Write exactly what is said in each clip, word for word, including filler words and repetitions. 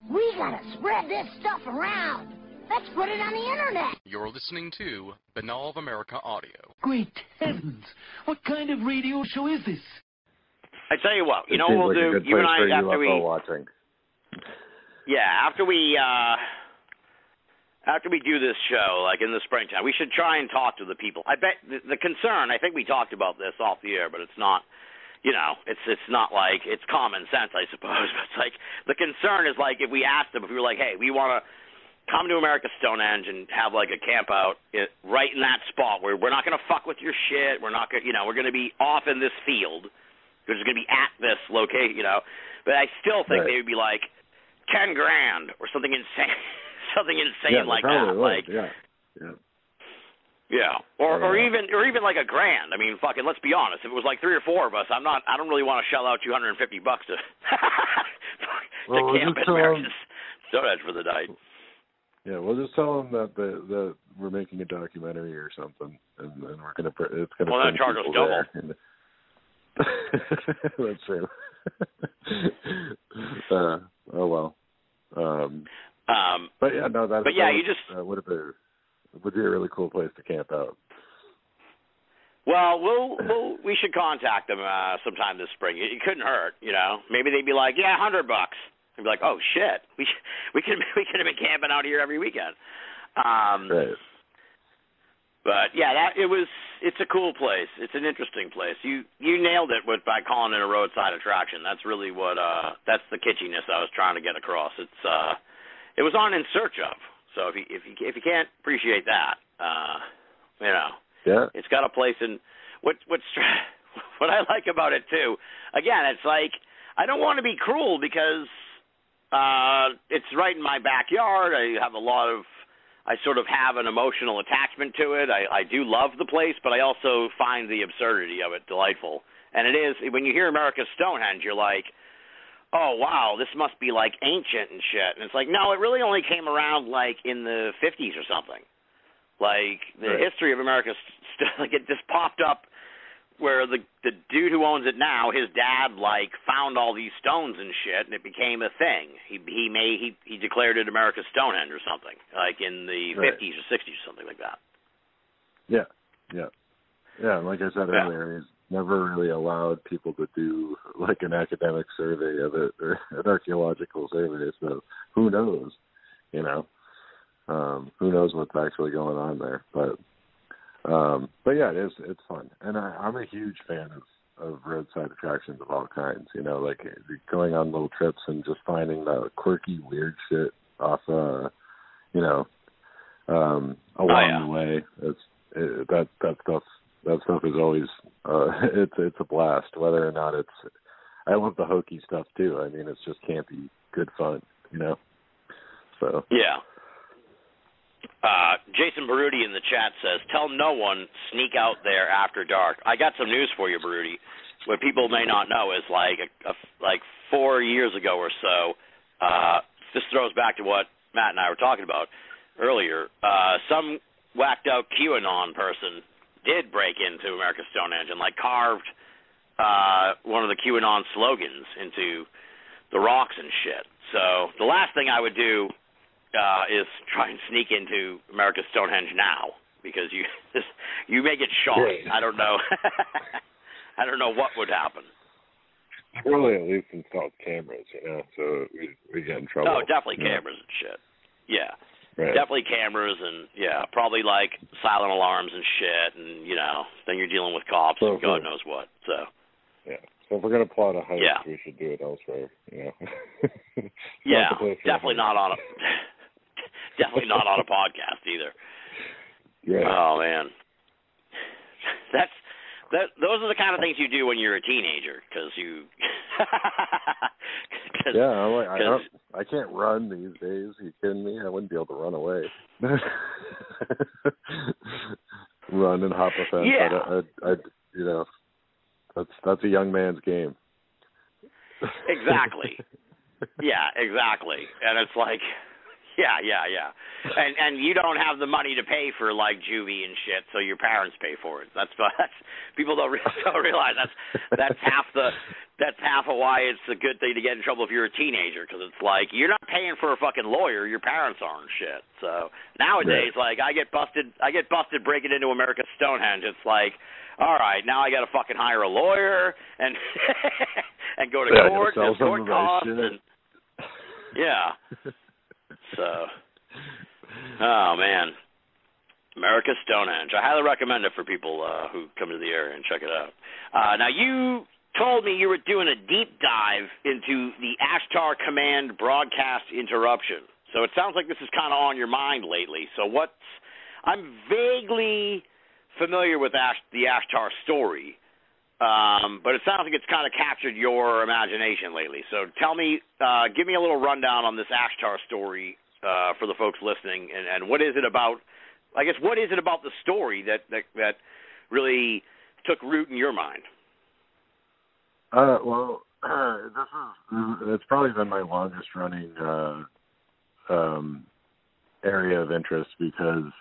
We gotta spread this stuff around. Let's put it on the internet. You're listening to Banal of America Audio. Great heavens! What kind of radio show is this? I tell you what, you it know what we'll like do? A good you and I, place for after U F O we, watching. yeah, after we, uh, after we do this show, like in the springtime, we should try and talk to the people. I bet the, the concern. I think we talked about this off the air, but it's not. You know, it's it's not like it's common sense, I suppose. But it's like the concern is like if we asked them, if we were like, hey, we want to come to America Stonehenge and have like a camp out it, right in that spot where we're not going to fuck with your shit. We're not going, you know, we're going to be off in this field. We're just going to be at this location, you know. But I still think right. they would be like ten grand or something insane, something insane yeah, like that. Would. Like, yeah, yeah, yeah, or yeah. or even or even like a grand. I mean, fucking, let's be honest. If it was like three or four of us, I'm not. I don't really want to shell out two hundred and fifty bucks to to well, camp at America's Stonehenge for the night. Yeah, we'll just tell them that the, that we're making a documentary or something, and, and we're gonna it's gonna. Well, then charge us double. And, that's true. uh, oh well. Um, um, but yeah, no, that. But yeah, that you would, just uh, would be would be a really cool place to camp out. Well, we'll, we'll we should contact them uh, sometime this spring. It, it couldn't hurt, you know. Maybe they'd be like, yeah, a hundred bucks. I'd be like, oh shit, we we could we could have been camping out here every weekend. Um, right. But yeah, that it was. It's a cool place. It's an interesting place. You you nailed it with by calling it a roadside attraction. That's really what. Uh, that's the kitschiness I was trying to get across. It's. Uh, it was on In Search Of. So if you if you if you can't appreciate that, uh, you know, yeah, it's got a place in. What what's what I like about it too. Again, it's like I don't want to be cruel because uh, it's right in my backyard. I have a lot of. I sort of have an emotional attachment to it. I, I do love the place, but I also find the absurdity of it delightful. And it is, when you hear America's Stonehenge, you're like, oh, wow, this must be like ancient and shit. And it's like, no, it really only came around like in the fifties or something. Like the right. history of America's, st- like it just popped up where the the dude who owns it now, his dad like found all these stones and shit, and it became a thing. He he made he he declared it America's Stonehenge or something, like in the right. fifties or sixties or something like that. Yeah, yeah, yeah. Like I said yeah. earlier, he's never really allowed people to do like an academic survey of it or an archaeological survey. So who knows? You know, um, who knows what's actually going on there? But. Um, but yeah, it is, it's fun. And I, I'm a huge fan of, of roadside attractions of all kinds, you know, like going on little trips and just finding the quirky, weird shit off, uh, you know, um, along oh, yeah. the way. It's, it, that, that stuff, that stuff is always, uh, it's, it's a blast, whether or not it's, I love the hokey stuff too. I mean, it's just campy, good fun, you know? So. Yeah. Uh, Jason Baruti in the chat says, tell no one, sneak out there after dark. I got some news for you, Baruti. What people may not know is like a, a, like four years ago or so, uh, this throws back to what Matt and I were talking about earlier. Uh, some whacked out QAnon person did break into America's Stonehenge and like carved uh, one of the QAnon slogans into the rocks and shit. So the last thing I would do Uh, is try and sneak into America's Stonehenge now because you you may get shot. Right. I don't know. I don't know what would happen. Probably at least installed cameras, you know, so we we get in trouble. Oh, definitely yeah. cameras and shit. Yeah, right. definitely cameras and yeah, probably like silent alarms and shit, and you know, then you're dealing with cops so and God knows what. So yeah, so if we're gonna plot a heist, yeah. we should do it elsewhere. You know. yeah, definitely not on a. Definitely not on a podcast either. Yeah. Oh man, that's that. Those are the kind of things you do when you're a teenager, because you. Cause, yeah, I'm like, I don't. I can't run these days. Are you kidding me? I wouldn't be able to run away. Run and hop a fence. Yeah. I, I, I, you know, that's that's a young man's game. Exactly. Yeah, exactly. And it's like. Yeah, yeah, yeah. And and you don't have the money to pay for like juvie and shit, so your parents pay for it. That's that's people don't, re- don't realize that's that's half the that's half of why it's a good thing to get in trouble if you're a teenager, because it's like you're not paying for a fucking lawyer, your parents are and shit. So nowadays, right. like I get busted, I get busted breaking into America's Stonehenge. It's like, all right, now I got to fucking hire a lawyer and and go to yeah, court and court costs and yeah. So, oh man, America's Stonehenge. I highly recommend it for people uh, who come to the area and check it out. Uh, now, you told me you were doing a deep dive into the Ashtar Command broadcast interruption. So it sounds like this is kind of on your mind lately. So what's I'm vaguely familiar with Ash, the Ashtar story. Um, but it sounds like it's kind of captured your imagination lately. So tell me, uh, give me a little rundown on this Ashtar story uh, for the folks listening, and, and what is it about? I guess what is it about the story that that, that really took root in your mind? Uh, well, uh, this is it's probably been my longest running uh, um, area of interest because.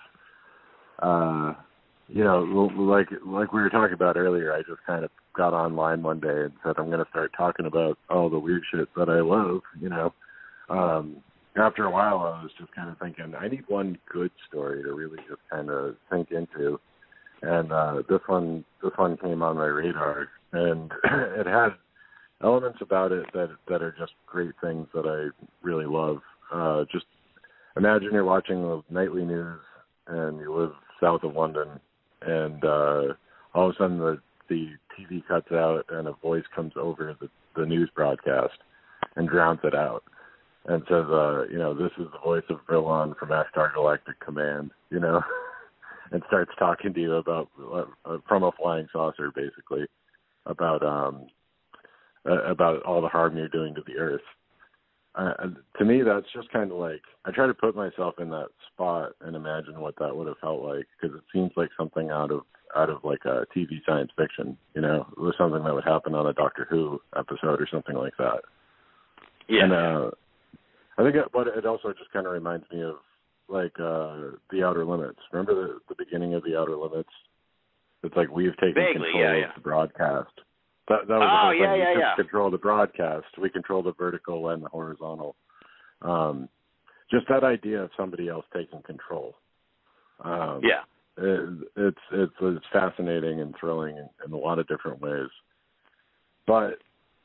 Uh, You know, like like we were talking about earlier, I just kind of got online one day and said, I'm going to start talking about all the weird shit that I love, you know. Um, after a while, I was just kind of thinking, I need one good story to really just kind of sink into. And uh, this one this one came on my radar, and it had elements about it that, that are just great things that I really love. Uh, just imagine you're watching the nightly news and you live south of London, and uh, all of a sudden the, the T V cuts out and a voice comes over the, the news broadcast and drowns it out and says, uh, you know, this is the voice of Vrillon from Ashtar Galactic Command, you know, and starts talking to you about, uh, from a flying saucer, basically, about um, uh, about all the harm you're doing to the Earth. Uh, to me, that's just kind of like, I try to put myself in that spot and imagine what that would have felt like, because it seems like something out of out of like a T V science fiction, you know, it was something that would happen on a Doctor Who episode or something like that. Yeah. And uh, I think it, but it also just kind of reminds me of like uh, The Outer Limits. Remember the, the beginning of The Outer Limits? It's like we've taken Vaguely, control yeah, yeah. of the broadcast. That, that was oh, the whole yeah, thing. yeah, we yeah. control the broadcast. We control the vertical and the horizontal. Um, just that idea of somebody else taking control. Um, yeah. It, it's, it's it's fascinating and thrilling in, in a lot of different ways. But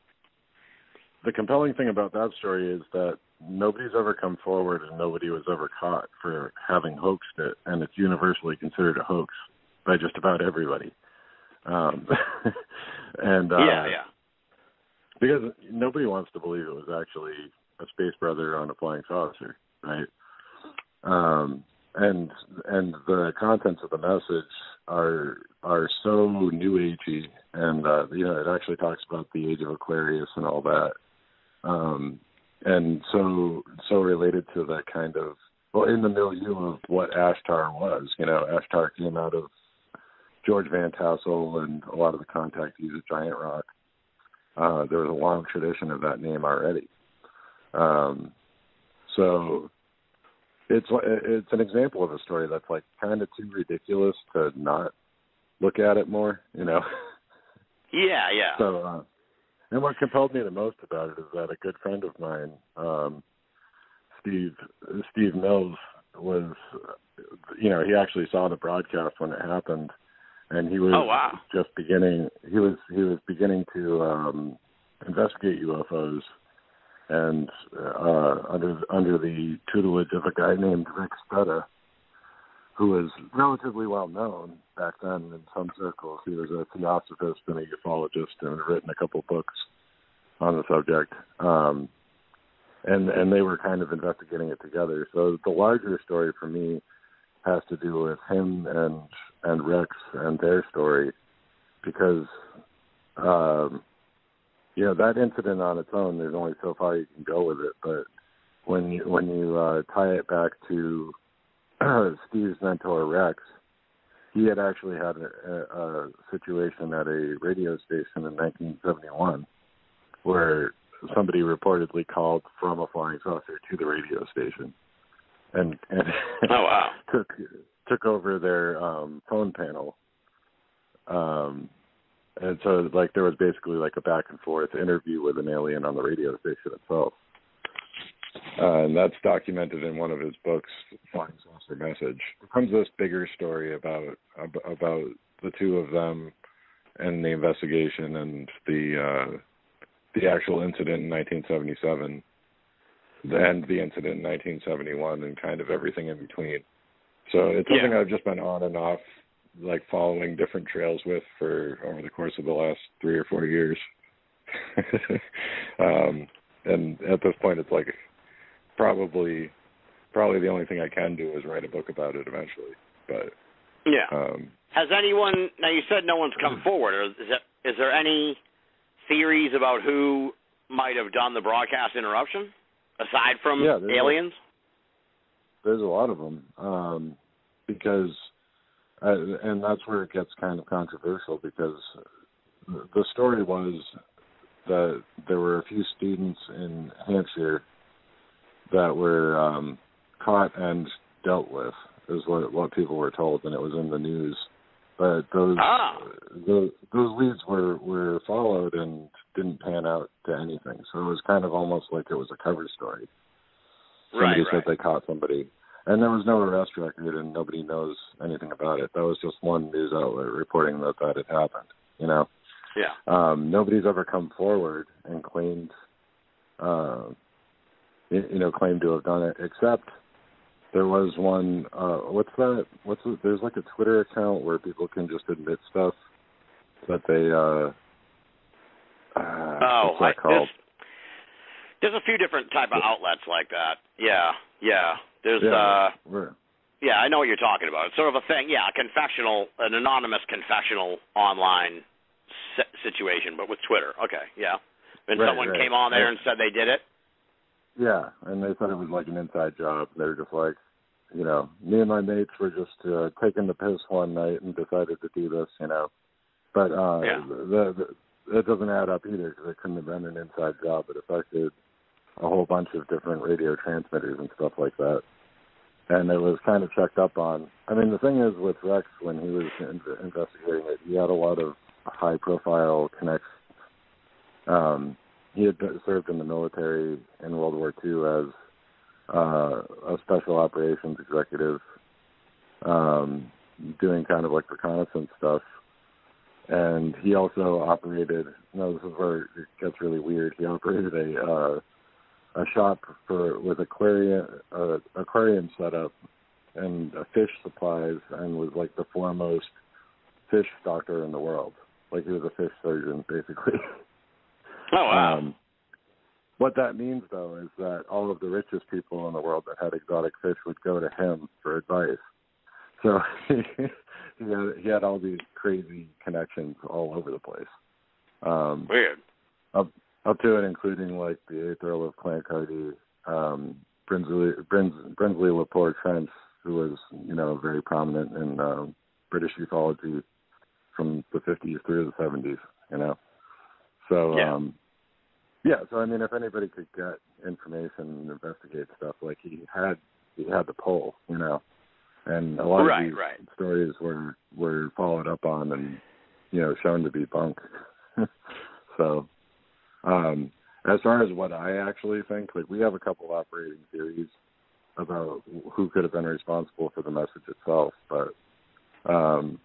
the compelling thing about that story is that nobody's ever come forward and nobody was ever caught for having hoaxed it, and it's universally considered a hoax by just about everybody. Um, and uh, yeah, yeah. Because nobody wants to believe it was actually a space brother on a flying saucer, right? Um, and and the contents of the message are are so new agey, and uh, you know, it actually talks about the age of Aquarius and all that, um, and so so related to that kind of, well, in the milieu of what Ashtar was. You know, Ashtar came out of George Van Tassel and a lot of the contactees at Giant Rock. Uh, there was a long tradition of that name already. Um, so it's it's an example of a story that's like kind of too ridiculous to not look at it more, you know. Yeah, yeah. So, uh, and what compelled me the most about it is that a good friend of mine, um, Steve Steve Mills, was, you know, he actually saw the broadcast when it happened. And he was oh, wow. just beginning. He was he was beginning to um, investigate U F Os, and uh, under under the tutelage of a guy named Rick Stutta, who was relatively well known back then in some circles. He was a theosophist and a ufologist, and had written a couple books on the subject. Um, and and they were kind of investigating it together. So the larger story for me has to do with him and and Rex and their story, because um, you know, that incident on its own, there's only so far you can go with it. But when you when you uh, tie it back to Steve's mentor Rex, he had actually had a, a situation at a radio station in nineteen seventy-one where somebody reportedly called from a flying saucer to the radio station. and and oh wow, took took over their um, phone panel. Um, and so like there was basically like a back and forth interview with an alien on the radio station itself. Uh, and that's documented in one of his books, Flying Saucer Message. It comes this bigger story about about the two of them and the investigation and the uh, the actual incident in nineteen seventy-seven, and the incident in nineteen seventy-one, and kind of everything in between. So it's something yeah. I've just been on and off, like following different trails with for over the course of the last three or four years. um, and at this point, it's like probably probably the only thing I can do is write a book about it eventually. But yeah, um, has anyone? Now you said no one's come forward. Or is, that, is there any theories about who might have done the broadcast interruption aside from yeah, there's aliens? A, there's a lot of them um, because, uh, and that's where it gets kind of controversial because the story was that there were a few students in Hampshire that were um, caught and dealt with, is what what people were told, and it was in the news. But those ah. those, those leads were, were followed and didn't pan out to anything. So it was kind of almost like it was a cover story. Somebody right, said right. they caught somebody, and there was no arrest record, and nobody knows anything about it. That was just one news outlet reporting that that had happened. You know. Yeah. Um, nobody's ever come forward and claimed, uh, you, you know, claimed to have done it, except there was one, uh, what's that, what's it, there's like a Twitter account where people can just admit stuff that they, uh, uh oh, what's that I, called? There's, there's a few different type of outlets like that. Yeah, yeah. There's, yeah, uh, we're, yeah, I know what you're talking about. It's sort of a thing, yeah, a confessional, an anonymous confessional online situation, but with Twitter. Okay, yeah. And right, someone right. came on there right. and said they did it? Yeah, and they said it was like an inside job. They were just like, you know, me and my mates were just uh, taking the piss one night and decided to do this, you know. But uh, yeah. the, the, it doesn't add up either because it couldn't have been an inside job. It affected a whole bunch of different radio transmitters and stuff like that. And it was kind of checked up on. I mean, the thing is with Rex, when he was in- investigating it, he had a lot of high-profile connections. Um, he had served in the military in World War Two as uh, a special operations executive, um, doing kind of like reconnaissance stuff. And he also operated, no, this is where it gets really weird, he operated a uh, a shop for with aquarium, uh, aquarium setup and uh, fish supplies, and was like the foremost fish doctor in the world. Like he was a fish surgeon, basically. Oh, wow. Um, what that means, though, is that all of the richest people in the world that had exotic fish would go to him for advice. So he, had, he had all these crazy connections all over the place. Um, Weird. Up, up to and including, like, the eighth Earl of Clancarty, um, Brinsley, Brins, Brinsley Lepore Trench, who was, you know, very prominent in uh, British ufology from the fifties through the seventies, you know. So, yeah. um, yeah, so, I mean, if anybody could get information and investigate stuff, like he had, he had the pull, you know. And a lot right, of these right. stories were, were followed up on and, you know, shown to be bunk. So, um, as far as what I actually think, like, we have a couple of operating theories about who could have been responsible for the message itself, but um,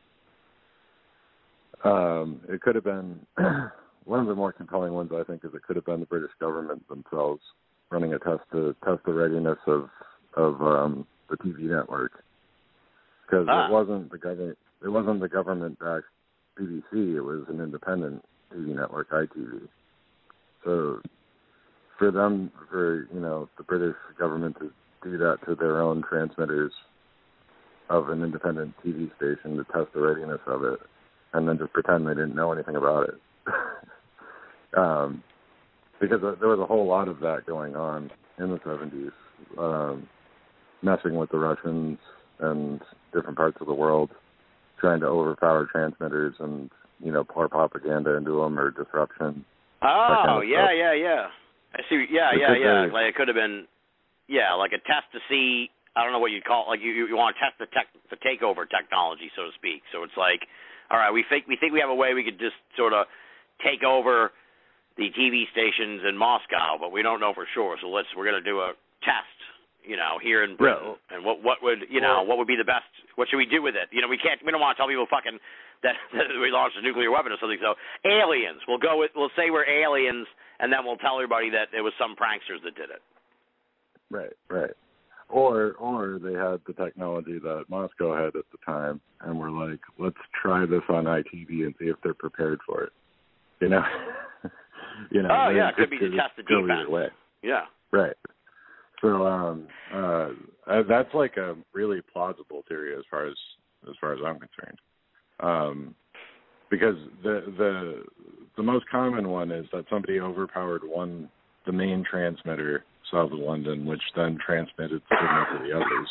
um, it could have been one of the more compelling ones. I think is it could have been the British government themselves running a test to test the readiness of of um, the T V network, because ah. it wasn't the government. It wasn't the government-backed B B C. It was an independent T V network, I T V. So for them, for, you know, the British government to do that to their own transmitters of an independent T V station to test the readiness of it, and then just pretend they didn't know anything about it. um, because there was a whole lot of that going on in the seventies, um, messing with the Russians and different parts of the world, trying to overpower transmitters and, you know, pour propaganda into them or disruption. Oh, kind of yeah, stuff. yeah, yeah. I see. Yeah, It yeah, could yeah. be. Like it could have been, yeah, like a test to see. I don't know what you'd call it. Like you, you want to test the tech, the takeover technology, so to speak. So it's like, all right, we think we think we have a way we could just sort of take over the T V stations in Moscow, but we don't know for sure. So let's we're going to do a test, you know, here in Britain. Yeah. And what what would you know what would be the best? What should we do with it? You know, we can't. We don't want to tell people fucking that, that we launched a nuclear weapon or something. So aliens. We'll go with. We'll say we're aliens, and then we'll tell everybody that it was some pranksters that did it. Right. Right. Or or they had the technology that Moscow had at the time, and we're like, let's try this on I T V and see if they're prepared for it. You know. you know. Oh yeah, it could be to test the defense. Way. Yeah. Right. So um, uh, that's like a really plausible theory as far as as far as I'm concerned, um, because the the the most common one is that somebody overpowered one the main transmitter south of London, which then transmitted signal to the others,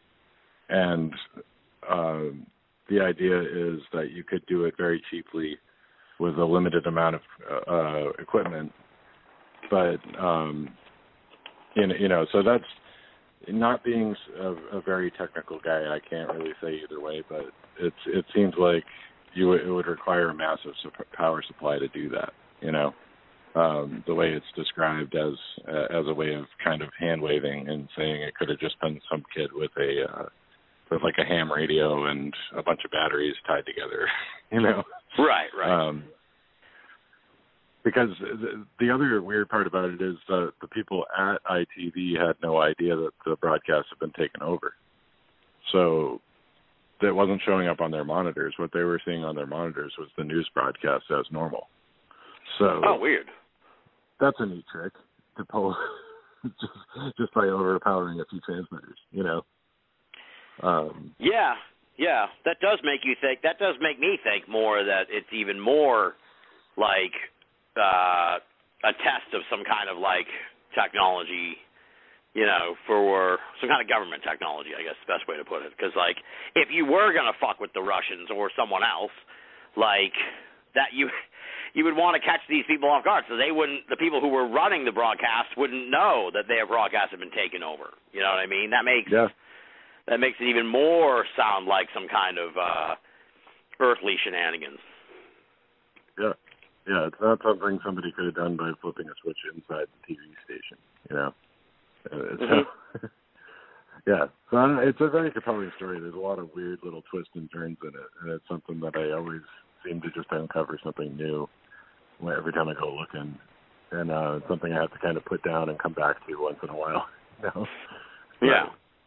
and uh, the idea is that you could do it very cheaply with a limited amount of uh, equipment, but um, You know, you know, so that's not being a, a very technical guy. I can't really say either way, but it's it seems like you it would require a massive power supply to do that. You know, um, the way it's described as uh, as a way of kind of hand waving and saying it could have just been some kid with a uh, with like a ham radio and a bunch of batteries tied together. You know, right, right. Um, Because the, the other weird part about it is that the people at I T V had no idea that the broadcast had been taken over. So that wasn't showing up on their monitors. What they were seeing on their monitors was the news broadcast as normal. So oh, weird. That's a neat trick to pull just, just by overpowering a few transmitters, you know? Um, yeah, yeah. That does make you think. That does make me think more that it's even more like Uh, a test of some kind of like technology, you know, for some kind of government technology, I guess is the best way to put it. Because like, if you were gonna fuck with the Russians or someone else, like that, you you would want to catch these people off guard, so they wouldn't. The people who were running the broadcast wouldn't know that their broadcast had been taken over. You know what I mean? That makes yeah. that makes it even more sound like some kind of uh, earthly shenanigans. Yeah. Yeah, it's not something somebody could have done by flipping a switch inside the T V station, you know. It's, mm-hmm. yeah, so I don't know, it's a very compelling story. There's a lot of weird little twists and turns in it, and it's something that I always seem to just uncover something new every time I go looking, and uh, it's something I have to kind of put down and come back to once in a while. You know? Yeah.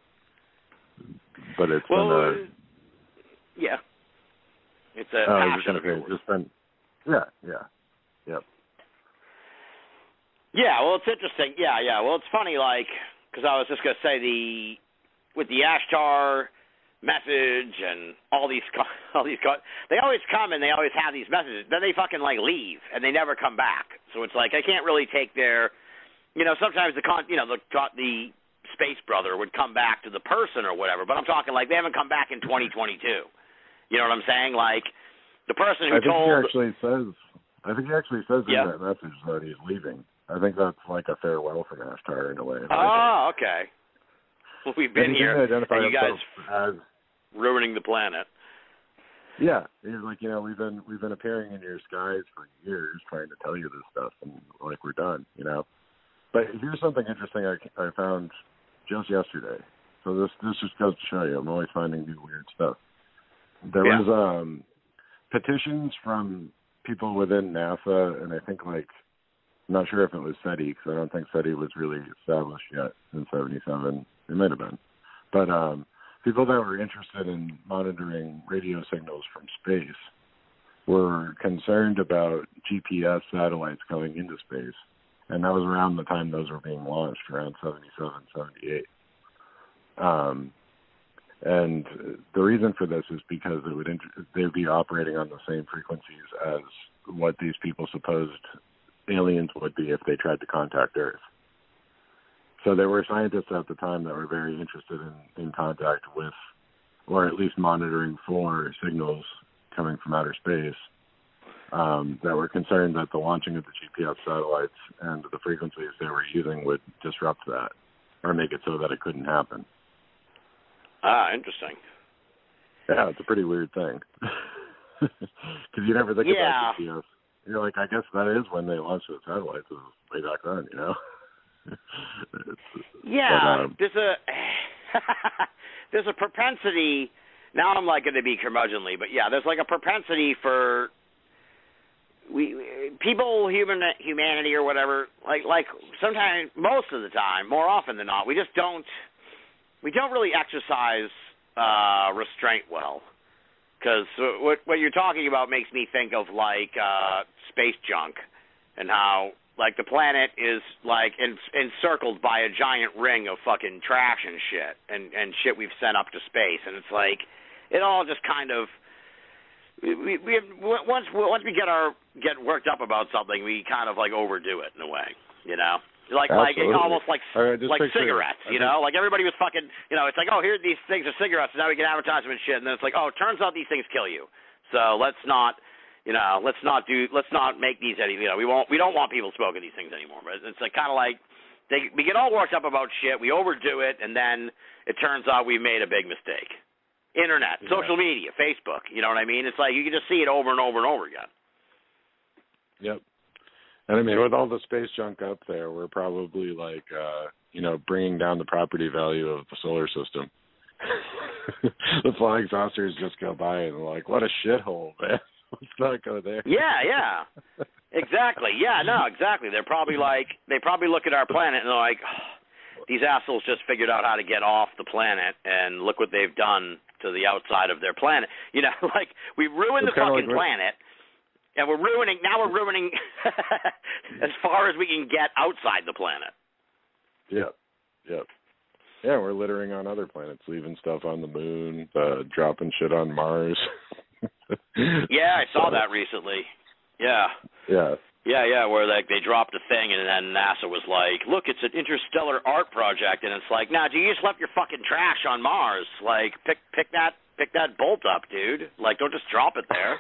But it's well, been, uh, yeah, it's a uh, passion. It's been, just been Yeah, yeah, yep. Yeah, well, it's interesting. Yeah, yeah. Well, it's funny, like, because I was just gonna say the with the Ashtar message and all these all these they always come and they always have these messages. Then they fucking like leave and they never come back. So it's like I can't really take their, you know, sometimes the con, you know, the the space brother would come back to the person or whatever. But I'm talking like they haven't come back in twenty twenty-two. You know what I'm saying? Like. The person who I think told... he actually says, I think he actually says yeah. in that message that he's leaving. I think that's like a farewell from Ashtar in a way. Oh, okay. Well, we've been here, and you guys as, ruining the planet. Yeah, he's like, you know, we've been we've been appearing in your skies for years, trying to tell you this stuff, and like we're done, you know. But here's something interesting I, I found just yesterday. So this this just goes to show you, I'm always finding new weird stuff. There yeah. was um. petitions from people within NASA, and I think, like, I'm not sure if it was SETI, because I don't think SETI was really established yet in seventy-seven. It might have been. But um, people that were interested in monitoring radio signals from space were concerned about G P S satellites going into space, and that was around the time those were being launched, around seventy-seven, seventy-eight. Um, And the reason for this is because it would int- they would be operating on the same frequencies as what these people supposed aliens would be if they tried to contact Earth. So there were scientists at the time that were very interested in, in contact with, or at least monitoring for signals coming from outer space, um, that were concerned that the launching of the G P S satellites and the frequencies they were using would disrupt that. or make it so that it couldn't happen. Ah, interesting. Yeah, it's a pretty weird thing. Because you never think yeah. about the G F. You're like, I guess that is when they launched the satellites, was way back then, you know? yeah, but, um, there's a there's a propensity. Now I'm like going to be curmudgeonly, but yeah, there's like a propensity for we people, human humanity or whatever. Like like sometimes, most of the time, more often than not, we just don't we don't really exercise uh, restraint well. Because what what you're talking about makes me think of like uh, space junk, and how like the planet is like en- encircled by a giant ring of fucking trash and shit, and and shit we've sent up to space, and it's like it all just kind of we we once once we get our get worked up about something, we kind of like overdo it in a way, you know. Like, Absolutely. like almost like right, like picture, cigarettes, you know? Like, everybody was fucking, you know, it's like, oh, here, these things are cigarettes, and now we can advertise them and shit, and then it's like, oh, it turns out these things kill you. So let's not, you know, let's not do, let's not make these any, you know, we won't, we don't want people smoking these things anymore. But it's like kind of like, they, we get all worked up about shit, we overdo it, and then it turns out we made a big mistake. Internet, yeah. Social media, Facebook, you know what I mean? It's like, you can just see it over and over and over again. Yep. And I mean, with all the space junk up there, we're probably like, uh, you know, bringing down the property value of the solar system. The flying saucers just go by and they're like, what a shithole, man. Let's not go there. Yeah, yeah. Exactly. Yeah, no, exactly. They're probably like, they probably look at our planet and they're like, oh, these assholes just figured out how to get off the planet, and look what they've done to the outside of their planet. You know, like, we ruined it's the fucking like planet. And we're ruining, now we're ruining as far as we can get outside the planet. Yep, yep. Yeah, we're littering on other planets, leaving stuff on the moon, uh, dropping shit on Mars. Yeah, I saw so, that recently. Yeah. Yeah. Yeah, yeah, where like they dropped a thing and then NASA was like, look, it's an interstellar art project. And it's like, nah, you just left your fucking trash on Mars. Like, pick pick that pick that bolt up, dude. Like, don't just drop it there.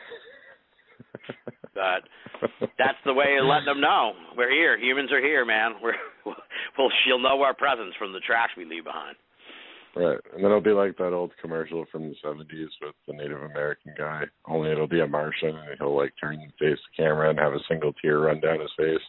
But that's the way of letting them know we're here. Humans are here, man. We're we'll she'll know our presence from the trash we leave behind. Right, and then it'll be like that old commercial from the seventies with the Native American guy. Only it'll be a Martian, and he'll like turn and face the camera and have a single tear run down his face.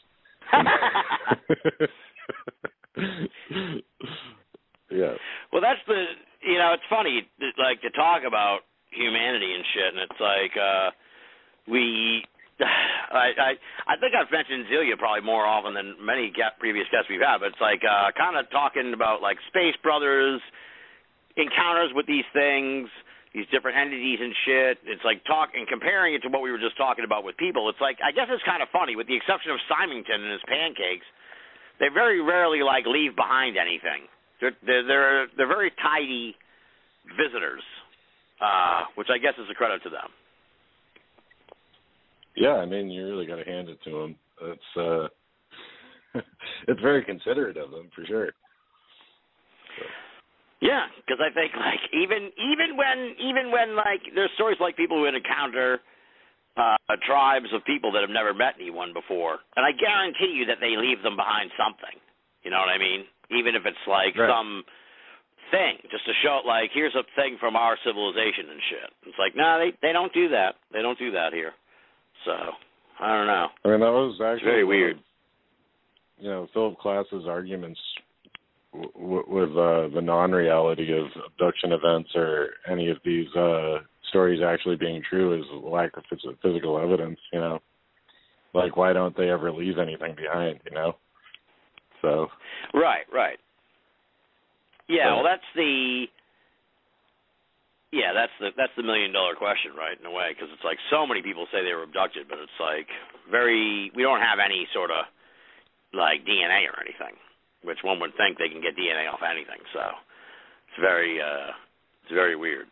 Yeah. Well, that's the you know it's funny like to talk about humanity and shit, and it's like. uh We, I, I, I think I've mentioned Zelia probably more often than many get, previous guests we've had, but it's like uh, kind of talking about like Space Brothers, encounters with these things, these different entities and shit. It's like talk and comparing it to what we were just talking about with people. It's like I guess it's kind of funny, with the exception of Symington and his pancakes. They very rarely like leave behind anything. They're they're they're, they're very tidy visitors, uh, which I guess is a credit to them. Yeah, I mean, you really got to hand it to them. It's uh, it's very considerate of them, for sure. So. Yeah, because I think like even even when even when like there's stories like people who encounter uh, tribes of people that have never met anyone before, and I guarantee you that they leave them behind something. You know what I mean? Even if it's like right. some thing, just to show like here's a thing from our civilization and shit. It's like no, nah, they they don't do that. They don't do that here. So, I don't know. I mean, that was actually it's very weird. You know, Philip Klass's arguments w- w- with uh, the non-reality of abduction events or any of these uh, stories actually being true is lack of phys- physical evidence, you know. Like, why don't they ever leave anything behind, you know? So. Right, right. Yeah, so, well, that's the... Yeah, that's the that's the million dollar question, right? In a way, because it's like so many people say they were abducted, but it's like very we don't have any sort of like D N A or anything, which one would think they can get D N A off anything. So it's very uh, it's very weird.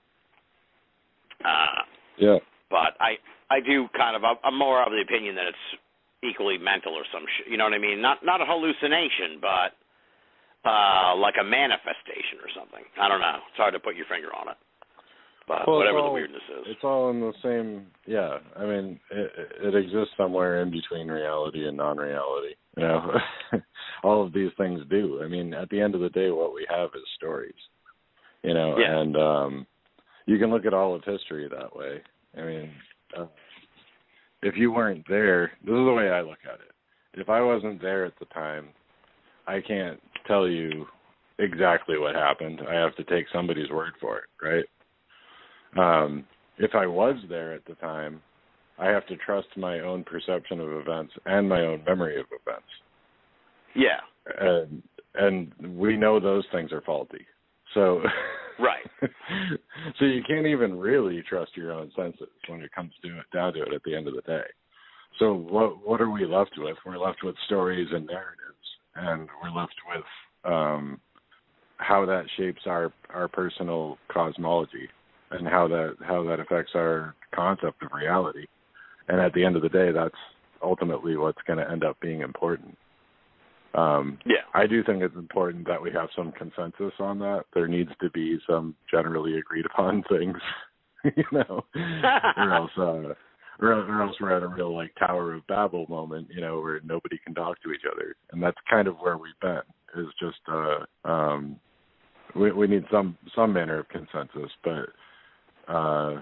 Uh, yeah. But I I do kind of I'm more of the opinion that it's equally mental or some shit. You know what I mean? Not not a hallucination, but uh, like a manifestation or something. I don't know. It's hard to put your finger on it. But well, whatever all, the weirdness is. It's all in the same, yeah. I mean, it, it exists somewhere in between reality and non-reality. You know, all of these things do. I mean, at the end of the day, what we have is stories. You know, yeah. and um, you can look at all of history that way. I mean, uh, if you weren't there, this is the way I look at it. If I wasn't there at the time, I can't tell you exactly what happened. I have to take somebody's word for it, right? Um, if I was there at the time, I have to trust my own perception of events and my own memory of events. Yeah. And, and we know those things are faulty. So, right. So you can't even really trust your own senses when it comes to it, down to it at the end of the day. So what what are we left with? We're left with stories and narratives, and we're left with um, how that shapes our, our personal cosmology and how that how that affects our concept of reality. And at the end of the day, that's ultimately what's going to end up being important. Um, yeah, I do think it's important that we have some consensus on that. There needs to be some generally agreed upon things, you know, or else, uh, or, or else we're at a real like Tower of Babel moment, you know, where nobody can talk to each other. And that's kind of where we've been. Is just uh, um, we, we need some some manner of consensus, but uh,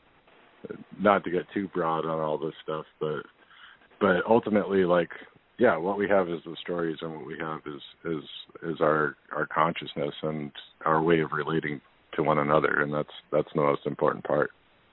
not to get too broad on all this stuff, but but ultimately, like. Yeah, what we have is the stories, and what we have is is is our, our consciousness and our way of relating to one another, and that's that's the most important part.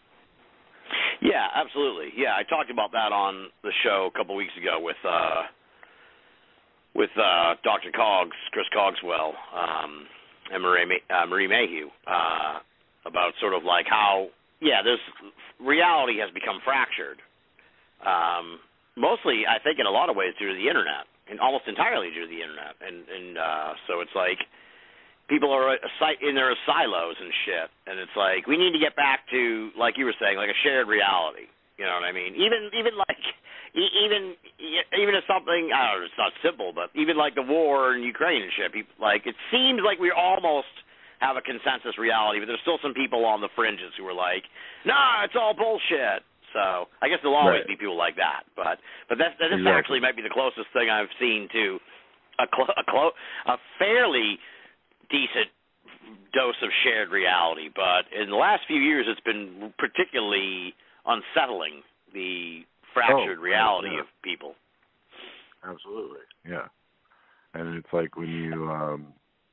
Yeah, absolutely. Yeah, I talked about that on the show a couple weeks ago with uh, with uh, Doctor Cogs, Chris Cogswell, um, and Marie, uh, Marie Mayhew uh, about sort of like how yeah, this reality has become fractured. Um, Mostly, I think, in a lot of ways due to the internet, and almost entirely due to the internet, and and uh, so it's like people are in their silos and shit, and it's like we need to get back to, like you were saying, like a shared reality. You know what I mean? Even even like even even if something I don't know, it's not simple, but even like the war in Ukraine and shit, people, like it seems like we almost have a consensus reality, but there's still some people on the fringes who are like, nah, it's all bullshit. So I guess there'll always right. be people like that, but but that's, this exactly. actually might be the closest thing I've seen to a clo- a, clo- a fairly decent dose of shared reality. But in the last few years, it's been particularly unsettling, the fractured oh, reality yeah. of people. Absolutely, yeah. And it's like when you, um,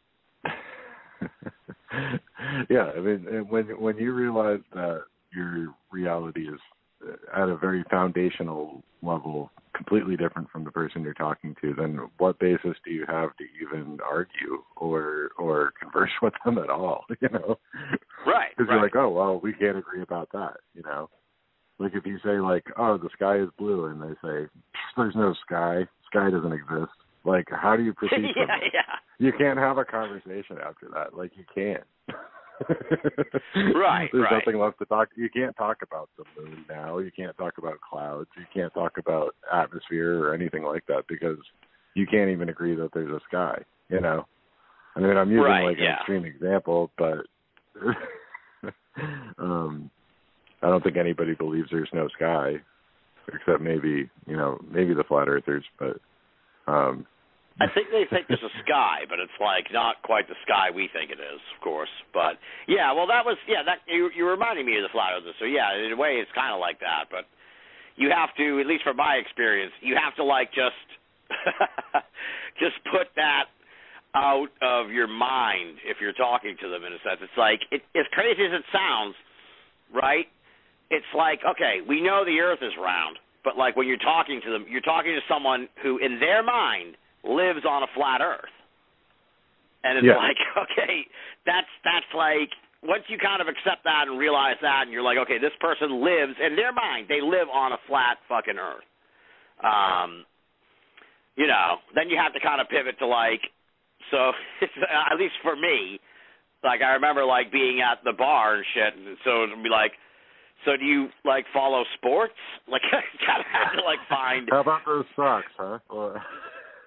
yeah. I mean, when when you realize that your reality is at a very foundational level, completely different from the person you're talking to, then what basis do you have to even argue or or converse with them at all, you know? Right. Because right. you're like, oh, well, we can't agree about that, you know? Like if you say, like, oh, the sky is blue, and they say, there's no sky, sky doesn't exist. Like, how do you proceed yeah, from that? Yeah. You can't have a conversation after that. Like, you can't. right, There's right. nothing left to talk. You can't talk about the moon now. You can't talk about clouds. You can't talk about atmosphere or anything like that because you can't even agree that there's a sky. You know, I mean, I'm using right, like yeah. an extreme example, but um, I don't think anybody believes there's no sky, except maybe you know maybe the flat earthers, but. Um, I think they think there's a sky, but it's like not quite the sky we think it is, of course. But yeah, well, that was yeah. That you you reminding me of the flat earthers. So yeah, in a way, it's kind of like that. But you have to, at least from my experience, you have to like just just put that out of your mind if you're talking to them. In a sense, it's like it, as crazy as it sounds, right? It's like okay, we know the Earth is round, but like when you're talking to them, you're talking to someone who, in their mind, lives on a flat Earth, and it's yeah. like, okay, that's that's like once you kind of accept that and realize that, and you're like, okay, this person lives in their mind, they live on a flat fucking Earth. Um, you know, then you have to kind of pivot to like, so at least for me, like I remember like being at the bar and shit, and so it'd be like, so do you like follow sports? Like, I kind of have to like find. How about those socks, huh? Or...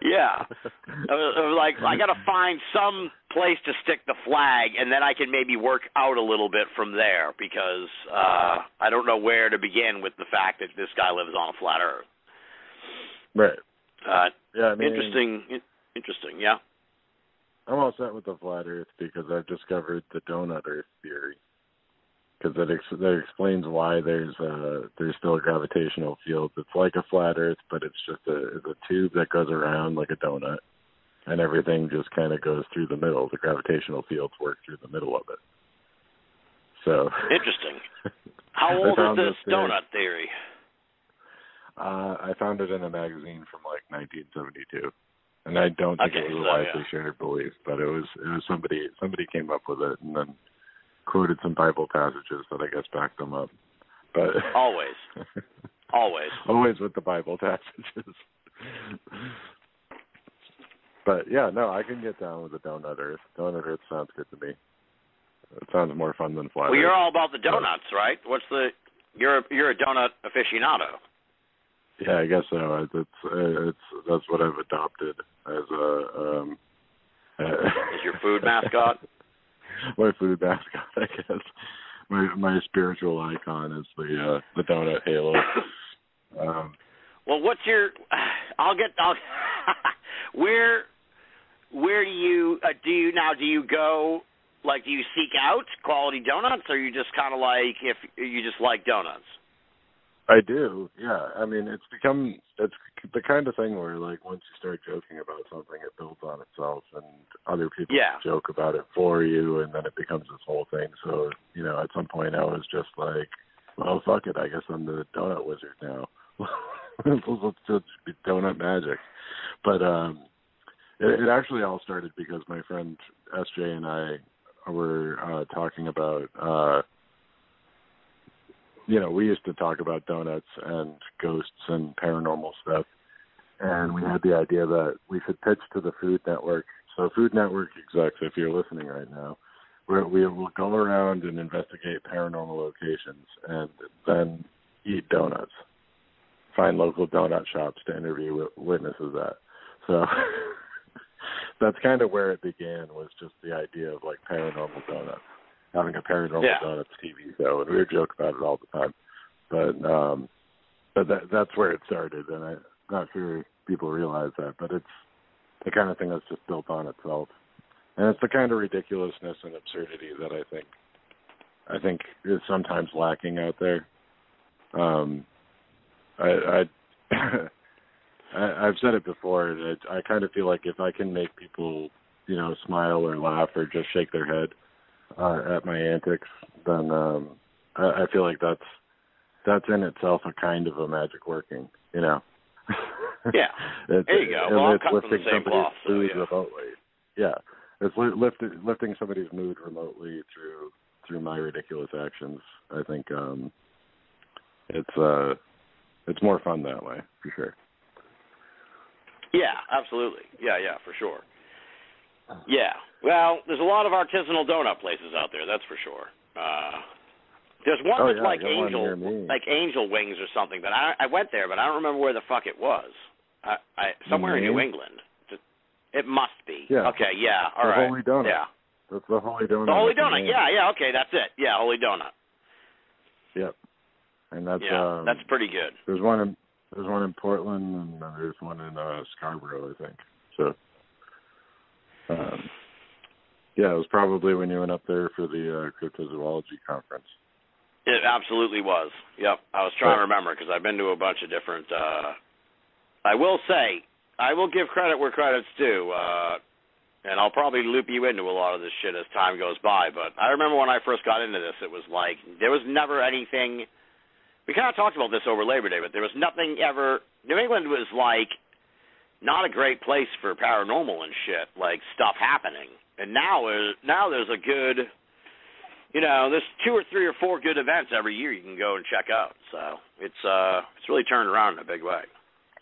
Yeah. I was, I was like, I got to find some place to stick the flag, and then I can maybe work out a little bit from there because uh, I don't know where to begin with the fact that this guy lives on a flat Earth. Right. Uh, yeah. I mean, interesting. Interesting. Yeah. I'm all set with the flat Earth because I've discovered the donut Earth theory. Because that, ex- that explains why there's a, there's still a gravitational field. It's like a flat Earth, but it's just a, it's a tube that goes around like a donut, and everything just kind of goes through the middle. The gravitational fields work through the middle of it. So interesting. How old is this theory. donut theory? Uh, I found it in a magazine from like nineteen seventy-two, and I don't think okay, it was a so, widely yeah. shared belief, but it was it was somebody somebody came up with it, and then quoted some Bible passages that I guess backed them up. But always, always, always with the Bible passages. But yeah, no, I can get down with the donut Earth. Donut Earth sounds good to me. It sounds more fun than flat Well, Earth. you're all about the donuts, right? What's the you're a, you're a donut aficionado. Yeah, I guess so. It's it's that's what I've adopted as a um, as your food mascot. My food mascot, I guess. My my spiritual icon is the uh, the donut halo. Um, well, what's your? I'll get. I'll, where where do you uh, do you now? Do you go like? Do you seek out quality donuts, or you just kind of like if you just like donuts? I do, yeah. I mean, it's become it's the kind of thing where, like, once you start joking about something, it builds on itself, and other people yeah. joke about it for you, and then it becomes this whole thing. So, you know, at some point, I was just like, "Well, fuck it. I guess I'm the donut wizard now. Let's just be donut magic." But um, it, it actually all started because my friend S J and I were uh, talking about. Uh, You know, we used to talk about donuts and ghosts and paranormal stuff, and we had the idea that we should pitch to the Food Network. So Food Network execs, if you're listening right now, we're, we will go around and investigate paranormal locations and then eat donuts. Find local donut shops to interview witnesses at. So that's kind of where it began, was just the idea of, like, paranormal donuts. Having a paranormal yeah. donuts T V show, and we would joke about it all the time. But um, but that that's where it started, and I'm not sure people realize that. But it's the kind of thing that's just built on itself, and it's the kind of ridiculousness and absurdity that I think I think is sometimes lacking out there. Um, I, I, I I've said it before, and I, I kind of feel like if I can make people, you know, smile or laugh or just shake their head Uh, at my antics, then um, I, I feel like that's that's in itself a kind of a magic working, you know. Yeah, it's, there you go. Well, I'm cut from the same cloth, so mood yeah. remotely. Yeah, it's li- lifting lifting somebody's mood remotely through through my ridiculous actions. I think um, it's uh, it's more fun that way, for sure. Yeah, absolutely. Yeah, yeah, for sure. Yeah. Well, there's a lot of artisanal donut places out there, that's for sure. Uh, there's one oh, that's yeah, like Angel, like Angel Wings or something, but I, I went there, but I don't remember where the fuck it was. I, I somewhere mm-hmm. in New England. It must be. Yeah. Okay. Yeah. All the right. Holy Donut. Yeah. That's the Holy Donut. The Holy Donut. Yeah. Yeah. Okay. That's it. Yeah. Holy Donut. Yep. And that's yeah. Um, that's pretty good. There's one in there's one in Portland, and there's one in uh, Scarborough, I think. So. Um, Yeah, it was probably when you went up there for the uh, cryptozoology conference. It absolutely was. Yep. I was trying right. to remember because I've been to a bunch of different. Uh, I will say, I will give credit where credit's due, uh, and I'll probably loop you into a lot of this shit as time goes by. But I remember when I first got into this, it was like there was never anything. We kind of talked about this over Labor Day, but there was nothing ever. New England was like not a great place for paranormal and shit, like stuff happening. And now, uh, now there's a good, you know, there's two or three or four good events every year you can go and check out. So it's uh, it's really turned around in a big way.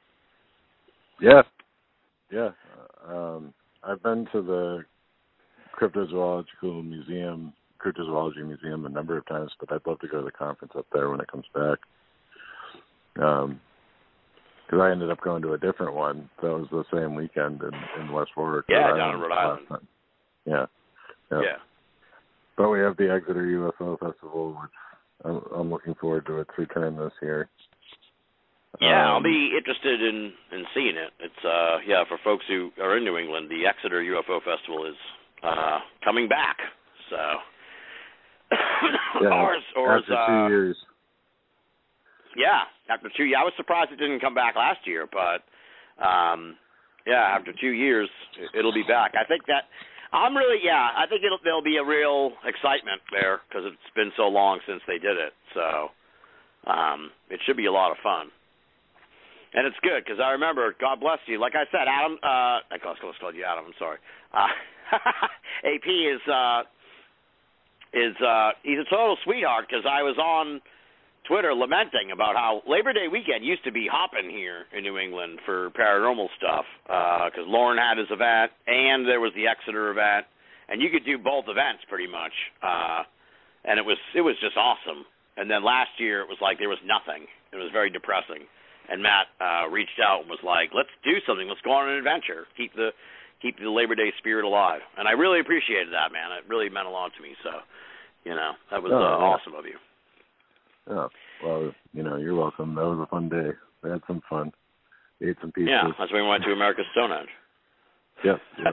Yeah, yeah. Um, I've been to the Cryptozoological Museum, Cryptozoology Museum, a number of times, but I'd love to go to the conference up there when it comes back. Um, Because I ended up going to a different one that was the same weekend in, in West Warwick. Yeah, down in Rhode Island. Yeah. yeah. Yeah. But we have the Exeter U F O Festival, which I'm, I'm looking forward to its return this year. Yeah, um, I'll be interested in, in seeing it. It's uh yeah, for folks who are in New England, the Exeter U F O Festival is uh coming back. So yeah, or, or after uh, two years. Yeah, after two years. I was surprised it didn't come back last year, but um yeah, after two years it'll be back. I think that I'm really yeah, I think it'll there'll be a real excitement there because it's been so long since they did it. So um it should be a lot of fun. And it's good because I remember, God bless you. Like I said, Adam. Uh, I call, call, call you Adam. I'm sorry. Uh, A P is uh, is uh, he's a total sweetheart because I was on Twitter lamenting about how Labor Day weekend used to be hopping here in New England for paranormal stuff because uh, Lauren had his event and there was the Exeter event, and you could do both events pretty much, uh, and it was it was just awesome. And then last year it was like there was nothing. It was very depressing. And Matt uh, reached out and was like, "Let's do something. Let's go on an adventure. Keep the keep the Labor Day spirit alive." And I really appreciated that, man. It really meant a lot to me. So, you know, that was oh, uh, yeah. awesome of you. Yeah. Well, you know, you're welcome. That was a fun day. We had some fun. Ate some pizza. Yeah, that's when we went to America's Stonehenge. Yep. yep.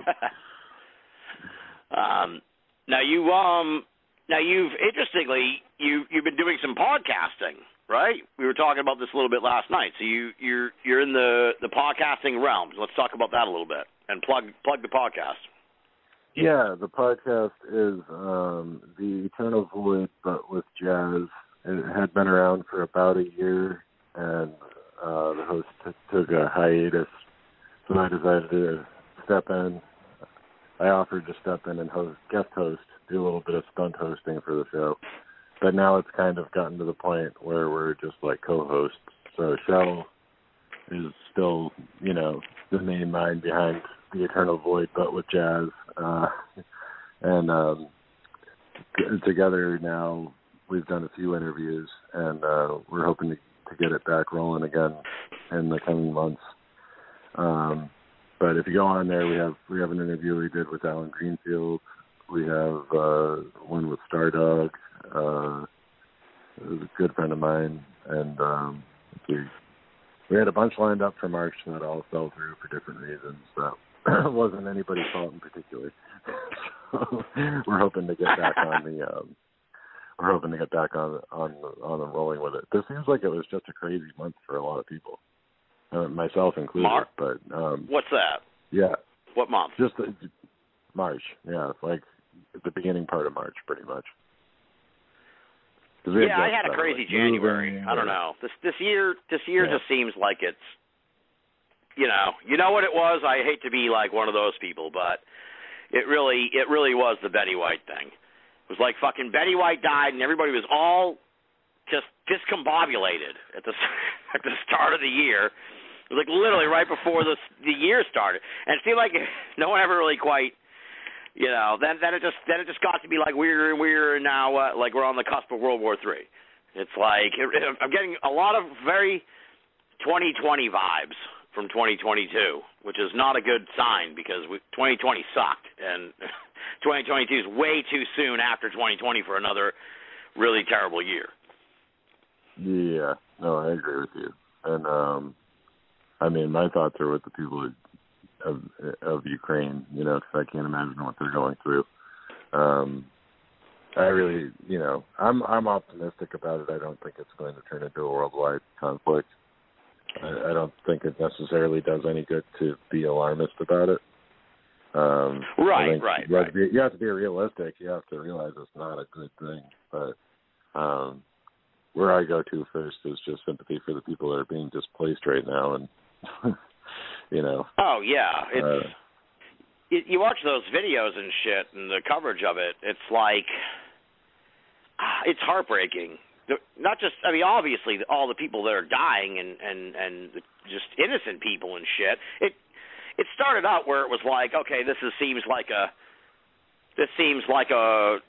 um, now you um now you've interestingly you you've been doing some podcasting. Right? We were talking about this a little bit last night. So you, you're you're in the, the podcasting realm. Let's talk about that a little bit and plug plug the podcast. Yeah, the podcast is um, The Eternal Void, but with jazz. It had been around for about a year, and uh, the host t- took a hiatus, so I decided to step in. I offered to step in and host, guest host, do a little bit of stunt hosting for the show. But now it's kind of gotten to the point where we're just like co-hosts. So Shell is still, you know, the main mind behind The Eternal Void, but with jazz. Uh, and um, t- together now we've done a few interviews, and uh, we're hoping to, to get it back rolling again in the coming months. Um, but if you go on there, we have we have an interview we did with Alan Greenfield. We have uh, one with Stardog. Uh, it was a good friend of mine, and um, we we had a bunch lined up for March that all fell through for different reasons. So it wasn't anybody's fault in particular. So we're hoping to get back on the um, we're hoping to get back on on on and rolling with it. This seems like it was just a crazy month for a lot of people, uh, myself included. Mar- but um, what's that? Yeah, what month? Just uh, March. Yeah, like the beginning part of March, pretty much. Yeah, I had a crazy like January. Moving, I don't know. This this year this year yeah. just seems like it's, you know, you know what it was? I hate to be like one of those people, but it really it really was the Betty White thing. It was like fucking Betty White died and everybody was all just discombobulated at the at the start of the year. It was like literally right before the the year started. And it seemed like no one ever really quite, you know, then then it just then it just got to be like weirder and weirder, and now uh, like we're on the cusp of World War Three. It's like it, I'm getting a lot of very twenty twenty vibes from twenty twenty-two, which is not a good sign because we, twenty twenty sucked, and twenty twenty-two is way too soon after twenty twenty for another really terrible year. Yeah, no, I agree with you, and um, I mean, my thoughts are with the people of of Ukraine, you know, because I can't imagine what they're going through. Um, I really, you know, I'm I'm optimistic about it. I don't think it's going to turn into a worldwide conflict. I, I don't think it necessarily does any good to be alarmist about it. Um, right, right, you have, right. be, you have to be realistic. You have to realize it's not a good thing. But um, where I go to first is just sympathy for the people that are being displaced right now, and you know. Oh yeah, it's uh, you, you watch those videos and shit and the coverage of it. It's like it's heartbreaking. Not just, I mean, obviously all the people that are dying and and and just innocent people and shit. It it started out where it was like, okay, this is, seems like a this seems like a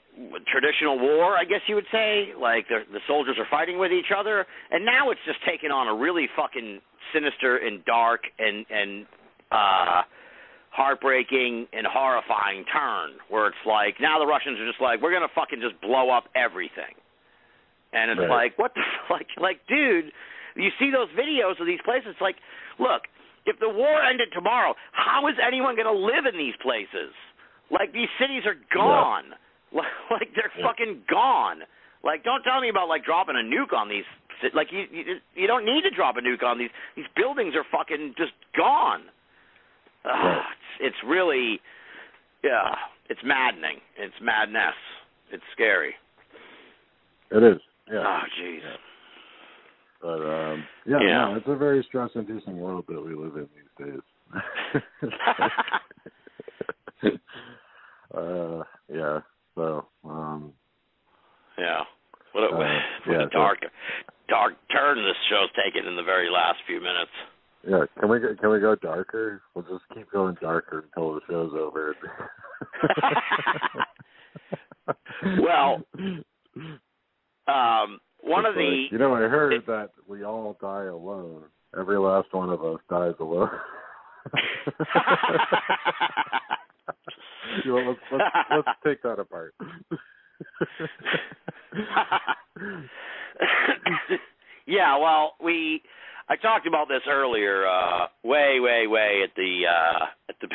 traditional war, I guess you would say. Like the, the soldiers are fighting with each other, and now it's just taken on a really fucking sinister and dark and and uh, heartbreaking and horrifying turn, where it's like now the Russians are just like, we're gonna fucking just blow up everything, and it's right. like, what the fuck, like, dude, you see those videos of these places, it's like, look, if the war ended tomorrow, how is anyone gonna live in these places? Like, these cities are gone. Yeah. Like, they're yeah. fucking gone. Like, don't tell me about, like, dropping a nuke on these. Like, you, you you don't need to drop a nuke on these. These buildings are fucking just gone. Ugh, right. it's, it's really, yeah, it's maddening. It's madness. It's scary. It is, yeah. Oh, jeez. Yeah. But, um, yeah, yeah. No, it's a very stress-inducing world that we live in these days. uh, yeah, so, um... Yeah. What a, uh, what yeah, a dark, so, dark turn this show's taken in the very last few minutes. Yeah, can we go, can we go darker? We'll just keep going darker until the show's over. Well, um, one it's of the... Like, you know, I heard it, that we all die alone. Every last one of us dies alone. You know, let's, let's, let's take that apart. Yeah, well, we I talked about this earlier, uh, way, way, way at the uh, at the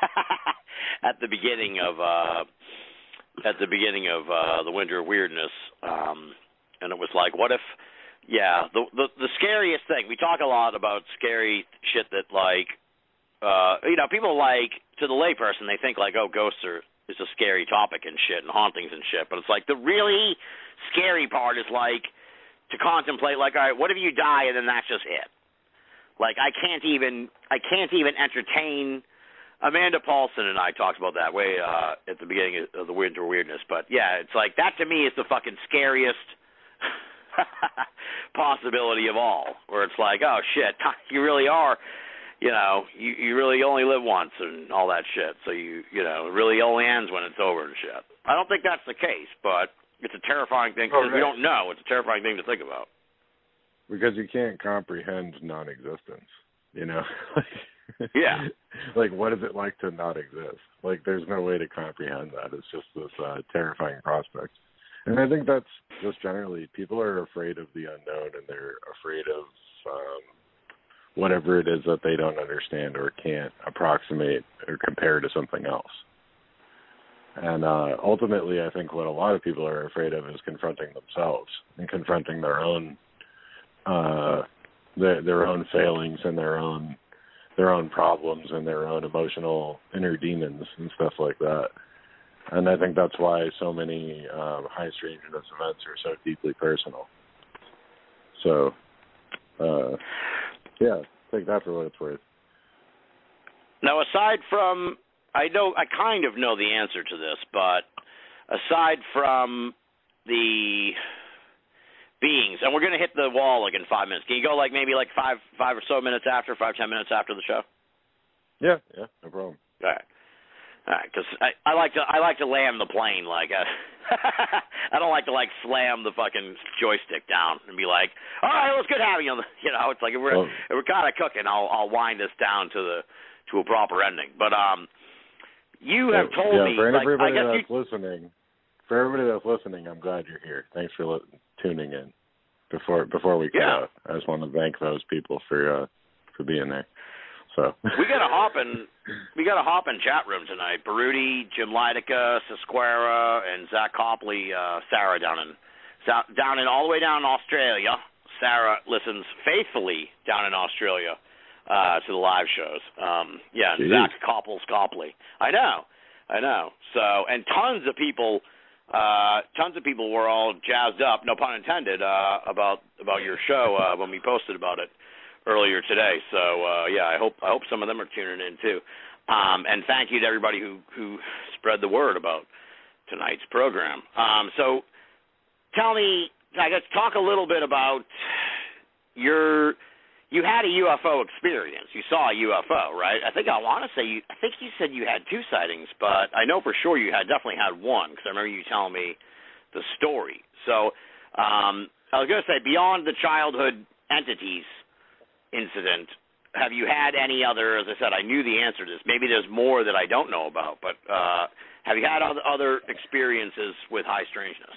at the beginning of uh, at the beginning of uh, the Winter of Weirdness, um, and it was like, what if? Yeah, the, the the scariest thing. We talk a lot about scary shit that, like, uh, you know, people like, to the layperson, they think like, oh, ghosts are is a scary topic and shit, and hauntings and shit. But it's like the really scary part is like to contemplate, like, all right, what if you die and then that's just it? Like, I can't even I can't even entertain. Amanda Paulson and I talked about that way uh, at the beginning of the Winter Weirdness. But yeah, it's like that to me is the fucking scariest possibility of all, where it's like, oh shit, you really are. You know, you, you really only live once and all that shit. So you, you know, it really only ends when it's over and shit. I don't think that's the case, but it's a terrifying thing because oh, we don't know. It's a terrifying thing to think about. Because you can't comprehend non-existence, you know? Yeah. Like, what is it like to not exist? Like, there's no way to comprehend that. It's just this uh, terrifying prospect. And I think that's just generally, people are afraid of the unknown, and they're afraid of um, whatever it is that they don't understand or can't approximate or compare to something else. And uh, ultimately, I think what a lot of people are afraid of is confronting themselves and confronting their own uh, their, their own failings and their own their own problems and their own emotional inner demons and stuff like that. And I think that's why so many um, high strangeness events are so deeply personal. So, uh, yeah, take that for what it's worth. Now, aside from, I know, I kind of know the answer to this, but aside from the beings, and we're going to hit the wall like in five minutes. Can you go like maybe like five, five or so minutes after, five, ten minutes after the show? Yeah, yeah, no problem. All right. All right, because I, I like to I like to land the plane like a, I don't like to like slam the fucking joystick down and be like, all right, well, it's good having you. On the, you know, it's like if we're well, if we're kind of cooking, I'll I'll wind this down to the to a proper ending. But um, you have told yeah, me for like everybody I guess that's you, listening, for everybody that's listening, I'm glad you're here. Thanks for li- tuning in. Before before we cut yeah. out, I just want to thank those people for uh, for being there. So we got to hop in. We got to hop in chat room tonight. Baruti, Jim Leidica, Sisquera, and Zach Copley. Uh, Sarah down in down in all the way down in Australia. Sarah listens faithfully down in Australia uh, to the live shows. Um, yeah, and Zach Copples Copley. I know, I know. So and tons of people, uh, tons of people were all jazzed up. No pun intended uh, about about your show uh, when we posted about it earlier today. So uh, yeah, I hope I hope some of them are tuning in too. Um, and thank you to everybody who, who spread the word about tonight's program. Um, so tell me, I guess, talk a little bit about your you had a U F O experience. You saw a U F O, right? I think I want to say you. I think you said you had two sightings, but I know for sure you had definitely had one because I remember you telling me the story. So um, I was going to say, beyond the childhood entities incident, have you had any other? As I said, I knew the answer to this. Maybe there's more that I don't know about, but uh, have you had other, other experiences with high strangeness?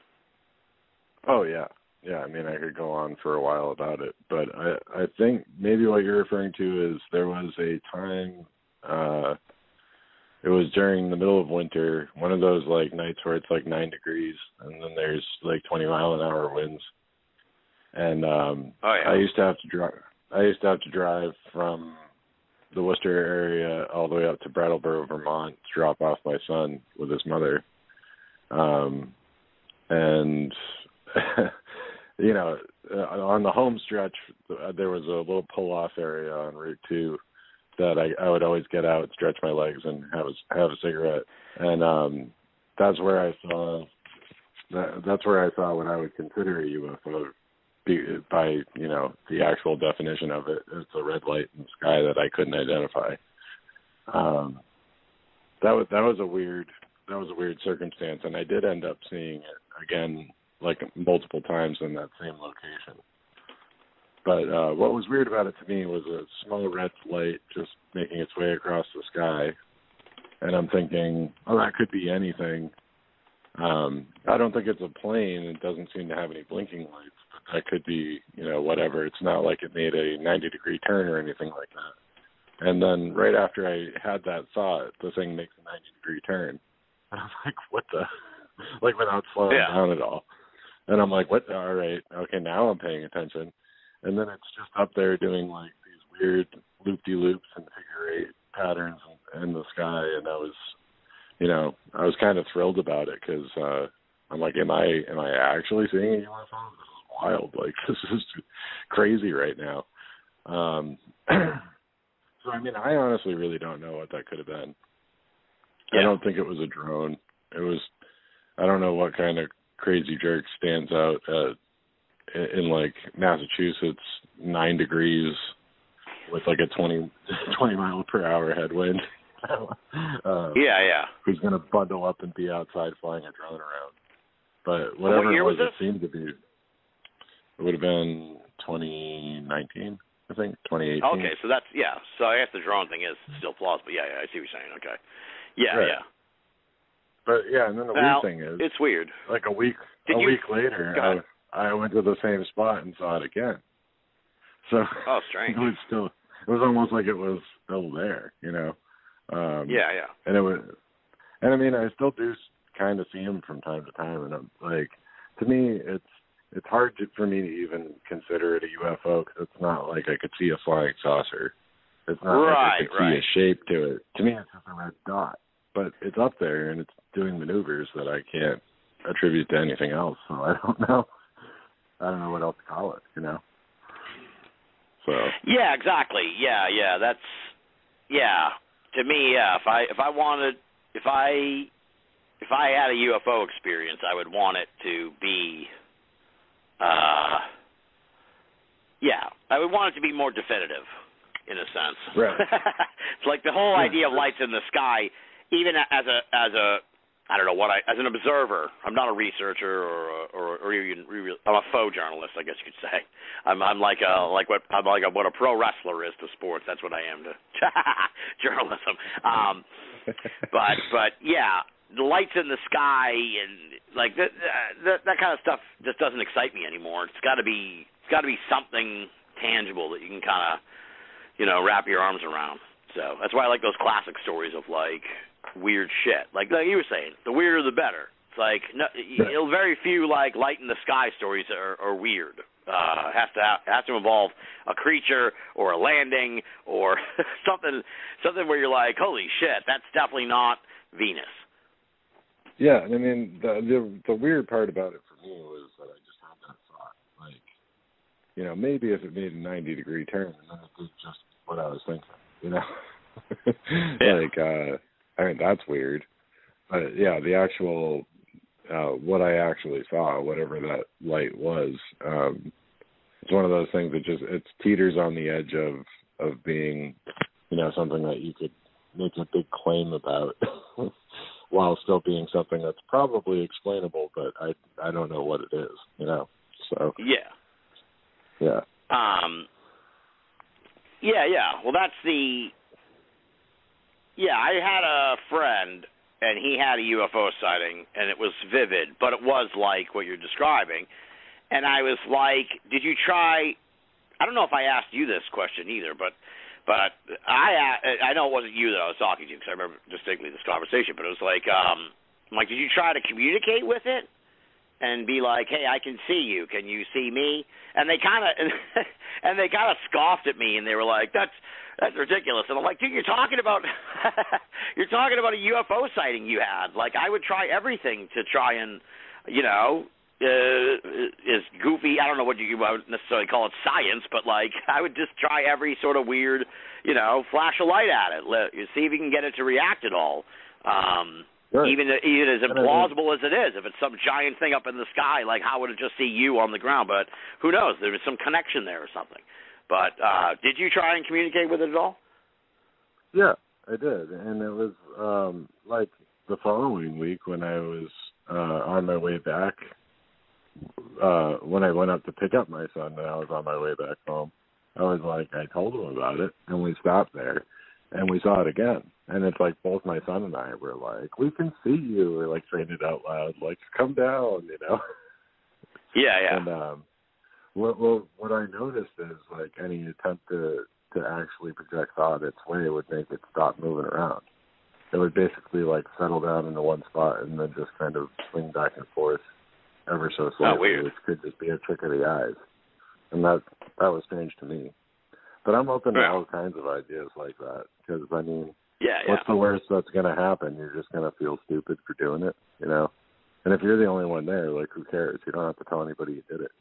Oh yeah. Yeah, I mean, I could go on for a while about it, but I, I think maybe what you're referring to is there was a time, uh, it was during the middle of winter, one of those, like, nights where it's, like, nine degrees, and then there's, like, twenty mile an hour winds. And um, oh, yeah. I used to have to drive, I used to have to drive from the Worcester area all the way up to Brattleboro, Vermont, to drop off my son with his mother. Um, and... You know, uh, on the home stretch, uh, there was a little pull-off area on Route two that I, I would always get out, stretch my legs, and have a, have a cigarette. And um, that's where I saw that, that's where I saw what I would consider a U F O by, you know, the actual definition of it. It's a red light in the sky that I couldn't identify. Um, that was that was a weird that was a weird circumstance, and I did end up seeing it again, like multiple times in that same location. But uh, what was weird about it to me was a small red light just making its way across the sky. And I'm thinking, oh, that could be anything. Um, I don't think it's a plane. It doesn't seem to have any blinking lights. But that could be, you know, whatever. It's not like it made a ninety degree turn or anything like that. And then right after I had that thought, the thing makes a ninety degree turn. And I was like, what the? Like without slowing yeah. down at all. And I'm like, what? All right. Okay, now I'm paying attention. And then it's just up there doing, like, these weird loop-de-loops and figure eight patterns in, in the sky. And I was, you know, I was kind of thrilled about it because uh, I'm like, am I am I actually seeing a U F O? This is wild. Like, this is crazy right now. Um, so, I mean, I honestly really don't know what that could have been. Yeah. I don't think it was a drone. It was, I don't know what kind of crazy jerk stands out uh, in like Massachusetts, nine degrees with like a twenty, twenty mile per hour headwind. uh, yeah, yeah. Who's going to bundle up and be outside flying a drone around? But whatever what year it was, was it seemed to be. It would have been twenty nineteen, I think, twenty eighteen. Okay, so that's yeah. So I guess the drone thing is still plausible. Yeah, yeah. I see what you're saying. Okay. Yeah, right. yeah. But yeah, and then the now, weird thing is, it's weird. Like a week, Did a you, week later, I, I went to the same spot and saw it again. So oh, strange. It was still, it was almost like it was still there, you know. Um, yeah, yeah. And it was, and I mean, I still do kind of see them from time to time, and I'm like, to me, it's it's hard to, for me to even consider it a U F O because it's not like I could see a flying saucer. It's not right, like I could right. see a shape to it. To me, it's just a red dot. But it's up there, and it's doing maneuvers that I can't attribute to anything else. So I don't know. I don't know what else to call it, you know? So. Yeah, exactly. Yeah, yeah. That's, yeah. To me, yeah, if I if I wanted, if I, if I had a U F O experience, I would want it to be, uh, yeah, I would want it to be more definitive, in a sense. Right. It's like the whole idea of lights in the sky. Even as a as a I don't know what I as an observer, I'm not a researcher or or, or even I'm a faux journalist, I guess you could say. I'm I'm like a like what I'm like a, what a pro wrestler is to sports. That's what I am to journalism. Um, but but yeah, the lights in the sky and like that, that that kind of stuff just doesn't excite me anymore. It's got to be it's got to be something tangible that you can kind of you know wrap your arms around. So that's why I like those classic stories of like weird shit. Like, like you were saying, the weirder the better. It's like no, yeah. very few like light in the sky stories are, are weird. Uh, has to have, has to involve a creature or a landing or something something where you're like, holy shit, that's definitely not Venus. Yeah, I mean the the, the weird part about it for me was that I just had that thought, like, you know, maybe if it made a ninety degree turn, and then it did just what I was thinking, you know. Yeah. Like, uh, I mean, that's weird. But, yeah, the actual, uh, what I actually saw, whatever that light was, um, it's one of those things that just it teeters on the edge of of being, you know, something that you could make a big claim about while still being something that's probably explainable, but I I don't know what it is, you know. So yeah, yeah, um, yeah, yeah. Well, that's the yeah. I had a friend, and he had a U F O sighting, and it was vivid, but it was like what you're describing. And I was like, did you try, I don't know if I asked you this question either, but but I I know it wasn't you that I was talking to, because I remember distinctly this conversation, but it was like, um, I'm like, did you try to communicate with it and be like, hey, I can see you, can you see me? And they kind of and they kind of scoffed at me, and they were like, that's that's ridiculous. And I'm like, dude, you're talking about you're talking about a U F O sighting you had. Like, I would try everything to try and, you know, Uh, is goofy. I don't know what you would necessarily call it science, but like I would just try every sort of weird, you know, flash a light at it, let, see if you can get it to react at all. Um, right. Even even as implausible as it is, if it's some giant thing up in the sky, like how would it just see you on the ground? But who knows? There was some connection there or something. But uh, did you try and communicate with it at all? Yeah, I did, and it was um, like the following week when I was uh, on my way back. Uh, when I went up to pick up my son and I was on my way back home, I was like, I told him about it, and we stopped there, and we saw it again. And it's like both my son and I were like, we can see you. We're like saying it out loud, like, come down, you know? Yeah, yeah. And um, what, what, what I noticed is, like, any attempt to, to actually project thought its way would make it stop moving around. It would basically, like, settle down into one spot and then just kind of swing back and forth ever so slightly, oh, which could just be a trick of the eyes. And that that was strange to me. But I'm open yeah. to all kinds of ideas like that, because, I mean, yeah, yeah. what's the worst that's going to happen? You're just going to feel stupid for doing it, you know? And if you're the only one there, like, who cares? You don't have to tell anybody you did it.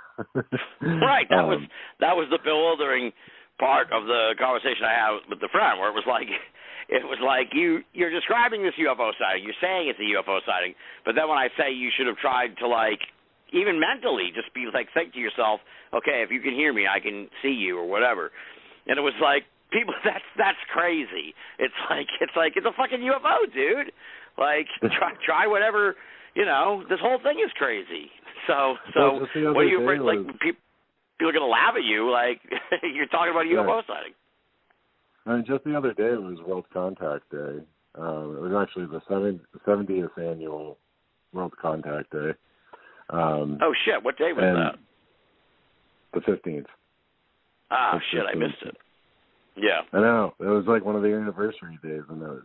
Right. That um, was that was the bewildering part of the conversation I had with the friend, where it was like, it was like you, you're describing this U F O sighting. You're saying it's a U F O sighting, but then when I say you should have tried to, like, even mentally, just be like, think to yourself, okay, if you can hear me, I can see you or whatever. And it was like, people, that's that's crazy. It's like it's like it's a fucking U F O, dude. Like, try try whatever, you know. This whole thing is crazy. So so well, what are you afraid? was... Like people, people are gonna laugh at you, like you're talking about a U F O right. sighting. I mean, just the other day was World Contact Day. Um, it was actually the seventieth annual World Contact Day. Um, oh, shit. What day was that? The fifteenth. Ah, the shit. fifteenth. I missed it. Yeah. I know. It was like one of the anniversary days, and it was,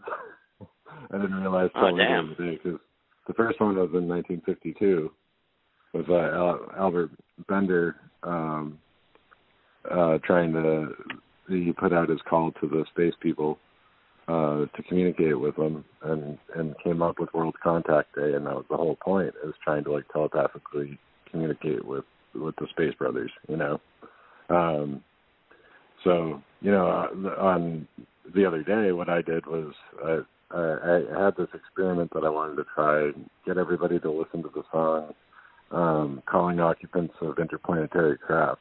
I didn't realize oh, till later in the day, because the first one was in nineteen fifty-two with uh, Al- Albert Bender um, uh, trying to... He put out his call to the space people uh, to communicate with them, and, and came up with World Contact Day, and that was the whole point, is trying to, like, telepathically communicate with, with the Space Brothers, you know. Um, so, you know, on the other day, what I did was I, I, I had this experiment that I wanted to try, get everybody to listen to the song um, Calling Occupants of Interplanetary Craft,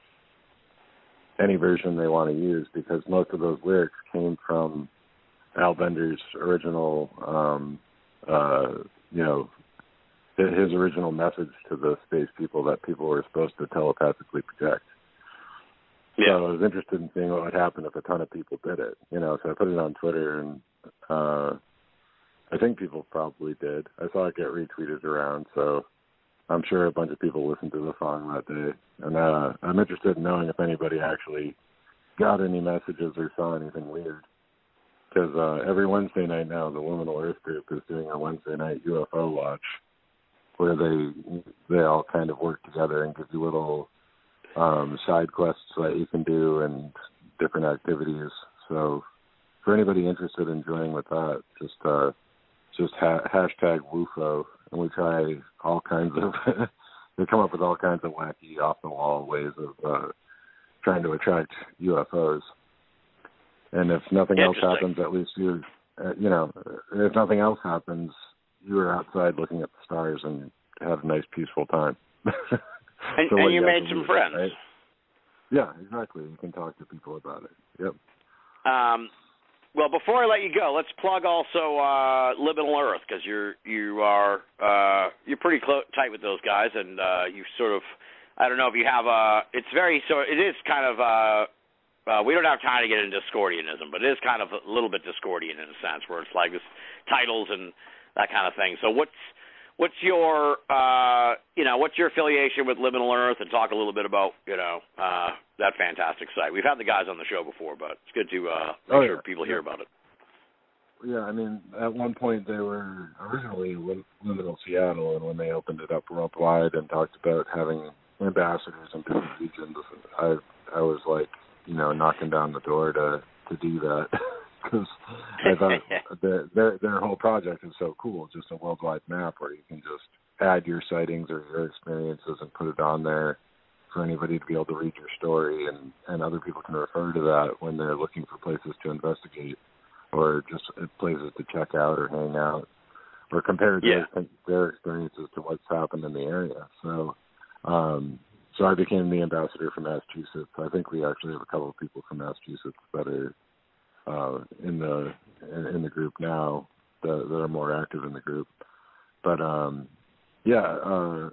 any version they want to use, because most of those lyrics came from Al Bender's original, um, uh, you know, his original message to the space people that people were supposed to telepathically project. Yeah. So I was interested in seeing what would happen if a ton of people did it, you know, so I put it on Twitter, and uh, I think people probably did. I saw it get retweeted around, so I'm sure a bunch of people listened to the song that day. And uh, I'm interested in knowing if anybody actually got any messages or saw anything weird. Because uh, every Wednesday night now, the Luminal Earth Group is doing a Wednesday night U F O watch, where they they all kind of work together and give you little um, side quests that you can do and different activities. So for anybody interested in joining with that, just uh, just ha- hashtag W U F O, and we try all kinds of, we come up with all kinds of wacky, off-the-wall ways of uh, trying to attract U F Os. And if nothing else happens, at least you, uh, you know, if nothing else happens, you are outside looking at the stars and have a nice, peaceful time. and, so and you you made some lose, friends. Right? Yeah, exactly. You can talk to people about it. Yep. Um, well, before I let you go, let's plug also uh, Liminal Earth, because you're you are uh, you're pretty close, tight with those guys, and uh, you sort of, I don't know if you have a. It's very so. It is kind of. Uh, uh, we don't have time to get into Discordianism, but it is kind of a little bit Discordian in a sense, where it's like this titles and that kind of thing. So what's what's your uh, you know what's your affiliation with Liminal Earth, and talk a little bit about you know uh, that fantastic site. We've had the guys on the show before, but it's good to uh, make oh, sure yeah. people yeah. hear about it. Yeah, I mean, at one point they were originally Liminal Seattle, and when they opened it up worldwide and talked about having ambassadors in different regions, I I was like, you know, knocking down the door to to do that, because I thought their, their their whole project is so cool, just a worldwide map where you can just add your sightings or your experiences and put it on there for anybody to be able to read your story, and and other people can refer to that when they're looking for places to investigate, or just places to check out or hang out, or compare yeah. their, their experiences to what's happened in the area. So, um, so I became the ambassador for Massachusetts. I think we actually have a couple of people from Massachusetts that are uh, in the in, in the group now, that, that are more active in the group. But um, yeah, uh,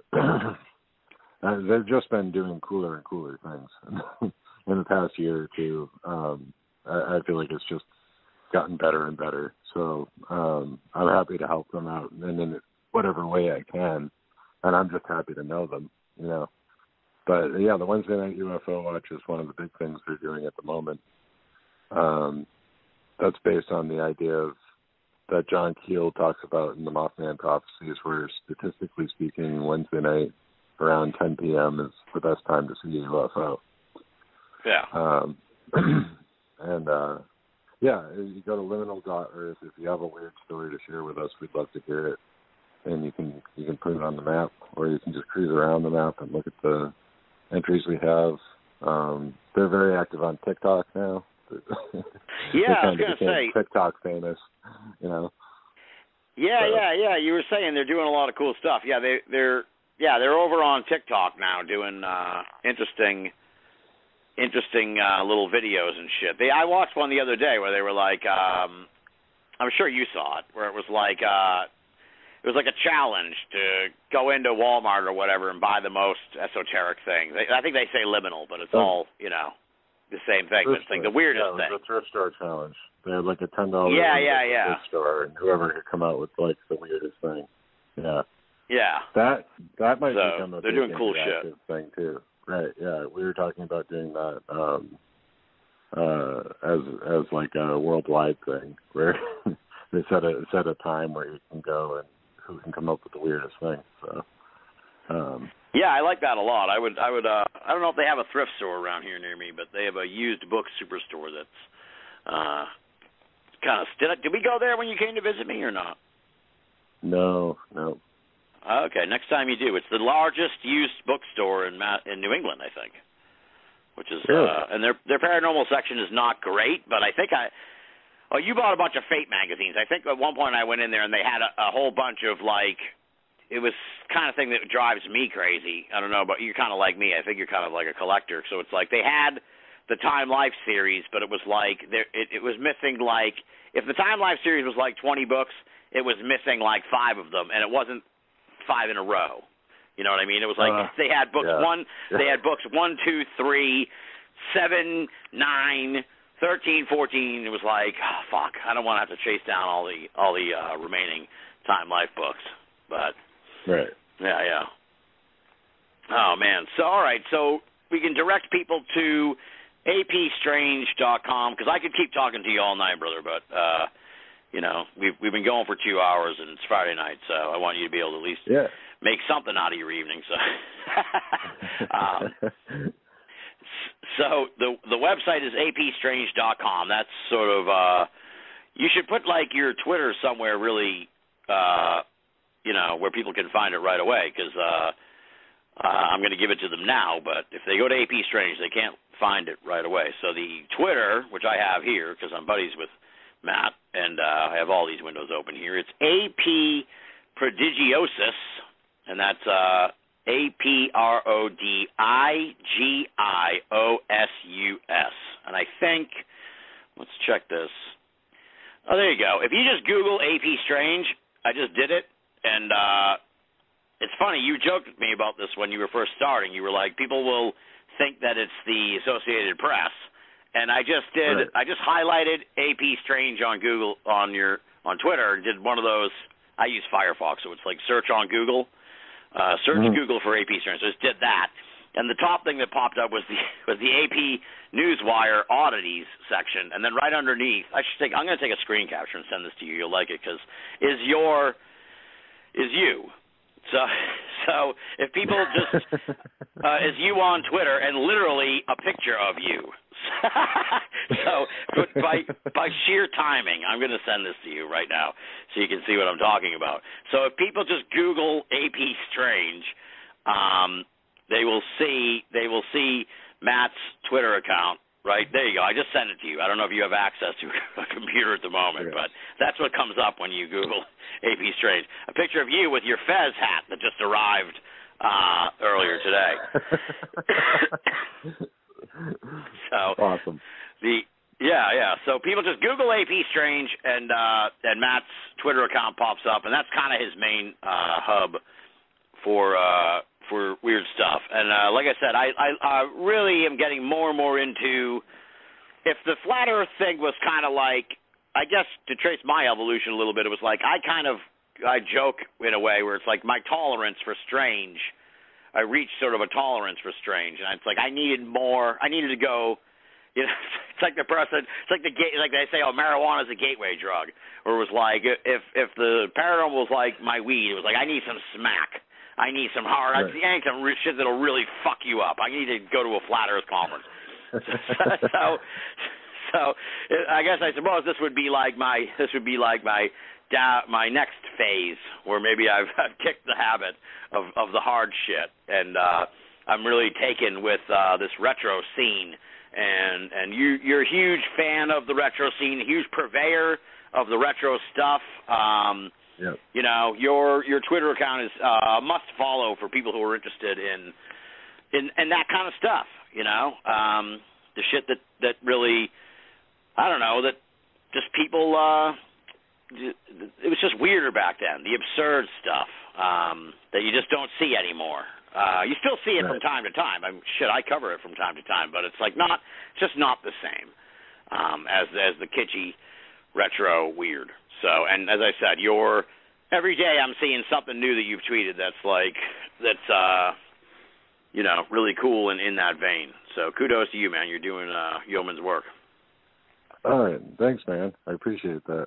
they've just been doing cooler and cooler things in the past year or two. Um, I, I feel like it's just gotten better and better. So um, I'm happy to help them out in, in whatever way I can, and I'm just happy to know them, you know. But yeah, the Wednesday Night U F O Watch is one of the big things they're doing at the moment. Um, that's based on the idea of that John Keel talks about in the Mothman Prophecies, where statistically speaking, Wednesday night around ten p.m. is the best time to see a U F O. Yeah. Um, and uh, yeah, you go to liminal dot earth. If you have a weird story to share with us, we'd love to hear it. And you can you can put it on the map, or you can just cruise around the map and look at the entries we have. Um, they're very active on TikTok now. Yeah, I was gonna say TikTok famous, you know. Yeah, so. yeah, yeah. You were saying they're doing a lot of cool stuff. Yeah, they they're yeah they're over on TikTok now doing uh, interesting. interesting uh, little videos and shit. They I watched one the other day where they were like, um, I'm sure you saw it, where it was like uh, it was like a challenge to go into Walmart or whatever and buy the most esoteric thing. They, I think they say liminal, but it's oh. all you know the same thing. But it's like the weirdest yeah, thing. The thrift store challenge. They had like a ten dollar yeah, yeah, yeah. thrift store, and whoever could come out with like the weirdest thing. Yeah. Yeah. That that might so become a they're big doing cool shit thing too. Right, yeah. We were talking about doing that um, uh, as as like a worldwide thing, where they set a set a time where you can go and who can come up with the weirdest thing. So, um, yeah, I like that a lot. I would, I would, uh, I don't know if they have a thrift store around here near me, but they have a used book superstore that's uh, kind of. Did, I, did we go there when you came to visit me or not? No, no. Okay, next time you do, it's the largest used bookstore in Ma- in New England, I think. Which is, really? uh, and their their paranormal section is not great, but I think I. Oh, you bought a bunch of Fate magazines. I think at one point I went in there and they had a, a whole bunch of like, it was kind of thing that drives me crazy. I don't know, but you're kind of like me. I think you're kind of like a collector. So it's like they had the Time Life series, but it was like there it, it was missing like if the Time Life series was like twenty books, it was missing like five of them, and it wasn't five in a row. You know what I mean? It was like uh, they had books yeah. one, they had books one, two, three, seven, nine, thirteen, fourteen. It was like, oh, fuck, I don't want to have to chase down all the all the uh, remaining Time Life books. But right, yeah, yeah. Oh man. So all right, so we can direct people to a p strange dot com because I could keep talking to you all night, brother, but. uh You know, we've we've been going for two hours and it's Friday night, so I want you to be able to at least yeah. make something out of your evening. So, um, so the the website is a p strange dot com. That's sort of uh, you should put like your Twitter somewhere really, uh, you know, where people can find it right away because uh, uh, I'm going to give it to them now. But if they go to A P Strange, they can't find it right away. So the Twitter, which I have here because I'm buddies with Matt, and uh, I have all these windows open here. It's A P Prodigiosis, and that's uh, A P R O D I G I O S U S. And I think, let's check this. Oh, there you go. If you just Google A P Strange, I just did it, and uh, it's funny, you joked with me about this when you were first starting. You were like, people will think that it's the Associated Press, and I just did, right. I just highlighted A P Strange on Google, on your, on Twitter, and did one of those. I use Firefox, so it's like search on Google, uh, search mm-hmm. Google for A P Strange. So I just did that. And the top thing that popped up was the was the A P Newswire oddities section, and then right underneath, I should take. I'm going to take a screen capture and send this to you. You'll like it because is your is you. So so if people just uh, is you on Twitter and literally a picture of you. So by by sheer timing, I'm going to send this to you right now so you can see what I'm talking about. So if people just Google A P Strange. Um, They will see. They will see Matt's Twitter account. Right there, you go. I just sent it to you. I don't know if you have access to a computer at the moment, yeah. but that's what comes up when you Google A P Strange. A picture of you with your Fez hat that just arrived uh, earlier today. So awesome. The yeah, yeah. So people just Google A P Strange, and uh, and Matt's Twitter account pops up, and that's kind of his main uh, hub for. Uh, for weird stuff. And uh, like I said, I, I, I really am getting more and more into, if the flat earth thing was kind of like, I guess to trace my evolution a little bit, it was like I kind of, I joke in a way where it's like my tolerance for strange, I reached sort of a tolerance for strange, and it's like I needed more, I needed to go, you know, it's like the person, it's like the gate, like they say, oh, marijuana is a gateway drug, or it was like, if, if the paranormal was like my weed, it was like I need some smack. I need some hard, right. I need some shit that'll really fuck you up. I need to go to a flat earth conference. so, so I guess I suppose this would be like my, this would be like my, my next phase, where maybe I've, I've kicked the habit of, of the hard shit, and uh, I'm really taken with uh, this retro scene. And and you, you're a huge fan of the retro scene, a huge purveyor of the retro stuff. Um, Yep. You know, your your Twitter account is uh, a must follow for people who are interested in in, in that kind of stuff. You know, um, the shit that, that really, I don't know, that just people. Uh, it was just weirder back then. The absurd stuff um, that you just don't see anymore. Uh, you still see it right. from time to time. I mean, shit, I cover it from time to time, but it's like not, it's just not the same um, as as the kitschy retro weird. So, and as I said, you're every day I'm seeing something new that you've tweeted that's like that's uh, you know, really cool and in that vein. So, kudos to you, man. You're doing uh, yeoman's work. All right, thanks, man. I appreciate that.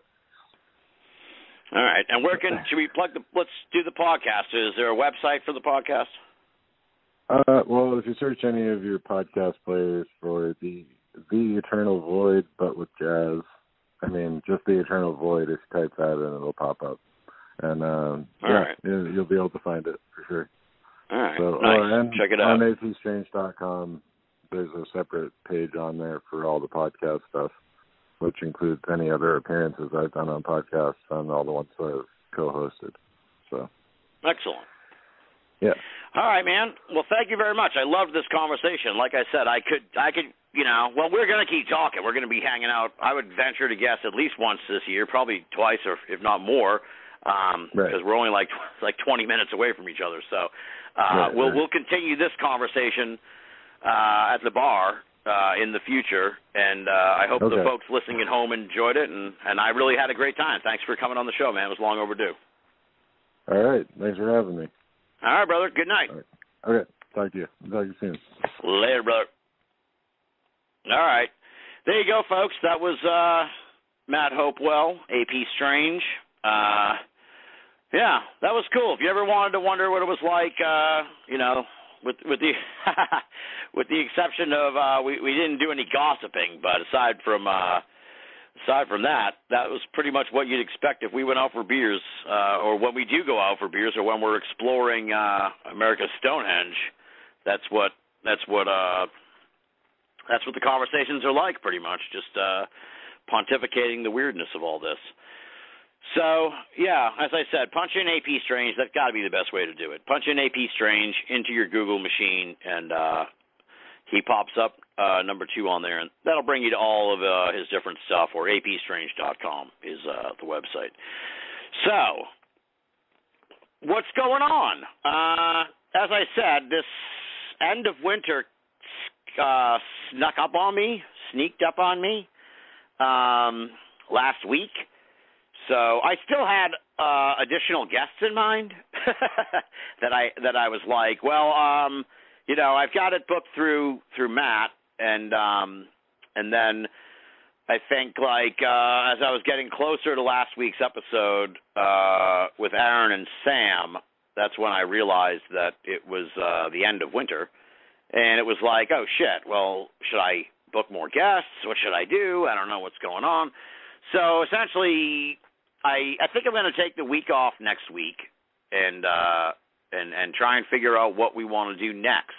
All right, and where can should we plug the? Let's do the podcast. Is there a website for the podcast? Uh, well, if you search any of your podcast players for the the Eternal Void, but with jazz. I mean, just the Eternal Void, if you type that in, it'll pop up. And, um, All yeah, right. you'll, you'll be able to find it for sure. All right, so, nice. Uh, and check it out. On A P Strange dot com, there's a separate page on there for all the podcast stuff, which includes any other appearances I've done on podcasts and all the ones I've co-hosted. So, excellent. Yeah. All right, man. Well, thank you very much. I loved this conversation. Like I said, I could, I could, you know, well, we're going to keep talking. We're going to be hanging out. I would venture to guess at least once this year, probably twice or if not more, um, right. because we're only like like twenty minutes away from each other. So uh, right, we'll right. we'll continue this conversation uh, at the bar uh, in the future, and uh, I hope okay. the folks listening at home enjoyed it, and and I really had a great time. Thanks for coming on the show, man. It was long overdue. All right. Thanks for having me. All right, brother. Good night. All right. Okay. Talk to you. Talk to you soon. Later, brother. All right. There you go, folks. That was uh, Matt Hopewell, A P Strange. Uh, yeah, that was cool. If you ever wanted to wonder what it was like, uh, you know, with with the with the exception of uh, we we didn't do any gossiping, but aside from uh, aside from that, that was pretty much what you'd expect if we went out for beers, uh, or when we do go out for beers, or when we're exploring uh, America's Stonehenge. That's what that's what uh, that's what the conversations are like, pretty much, just uh, pontificating the weirdness of all this. So, yeah, as I said, punch in A P Strange. That's got to be the best way to do it. Punch in A P Strange into your Google machine, and uh, he pops up uh, number two on there, and that'll bring you to all of uh, his different stuff, or a p strange dot com is uh, the website. So, what's going on? Uh, as I said, this end of winter uh, snuck up on me, sneaked up on me um, last week. So I still had uh, additional guests in mind that I that I was like, well, um, you know, I've got it booked through through Matt, and um, and then I think like uh, as I was getting closer to last week's episode uh, with Aaron and Sam, that's when I realized that it was uh, the end of winter, and it was like, oh shit, well, should I book more guests? What should I do? I don't know what's going on. So essentially, I I think I'm going to take the week off next week and uh, and and try and figure out what we want to do next,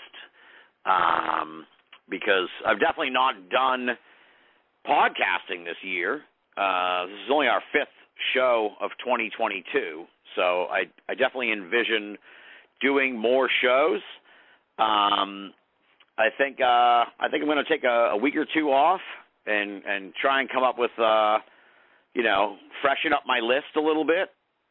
um, because I've definitely not done podcasting this year. Uh, this is only our fifth show of twenty twenty-two, so I I definitely envision doing more shows. Um, I think uh, I think I'm going to take a, a week or two off and and try and come up with. Uh, you know, freshen up my list a little bit,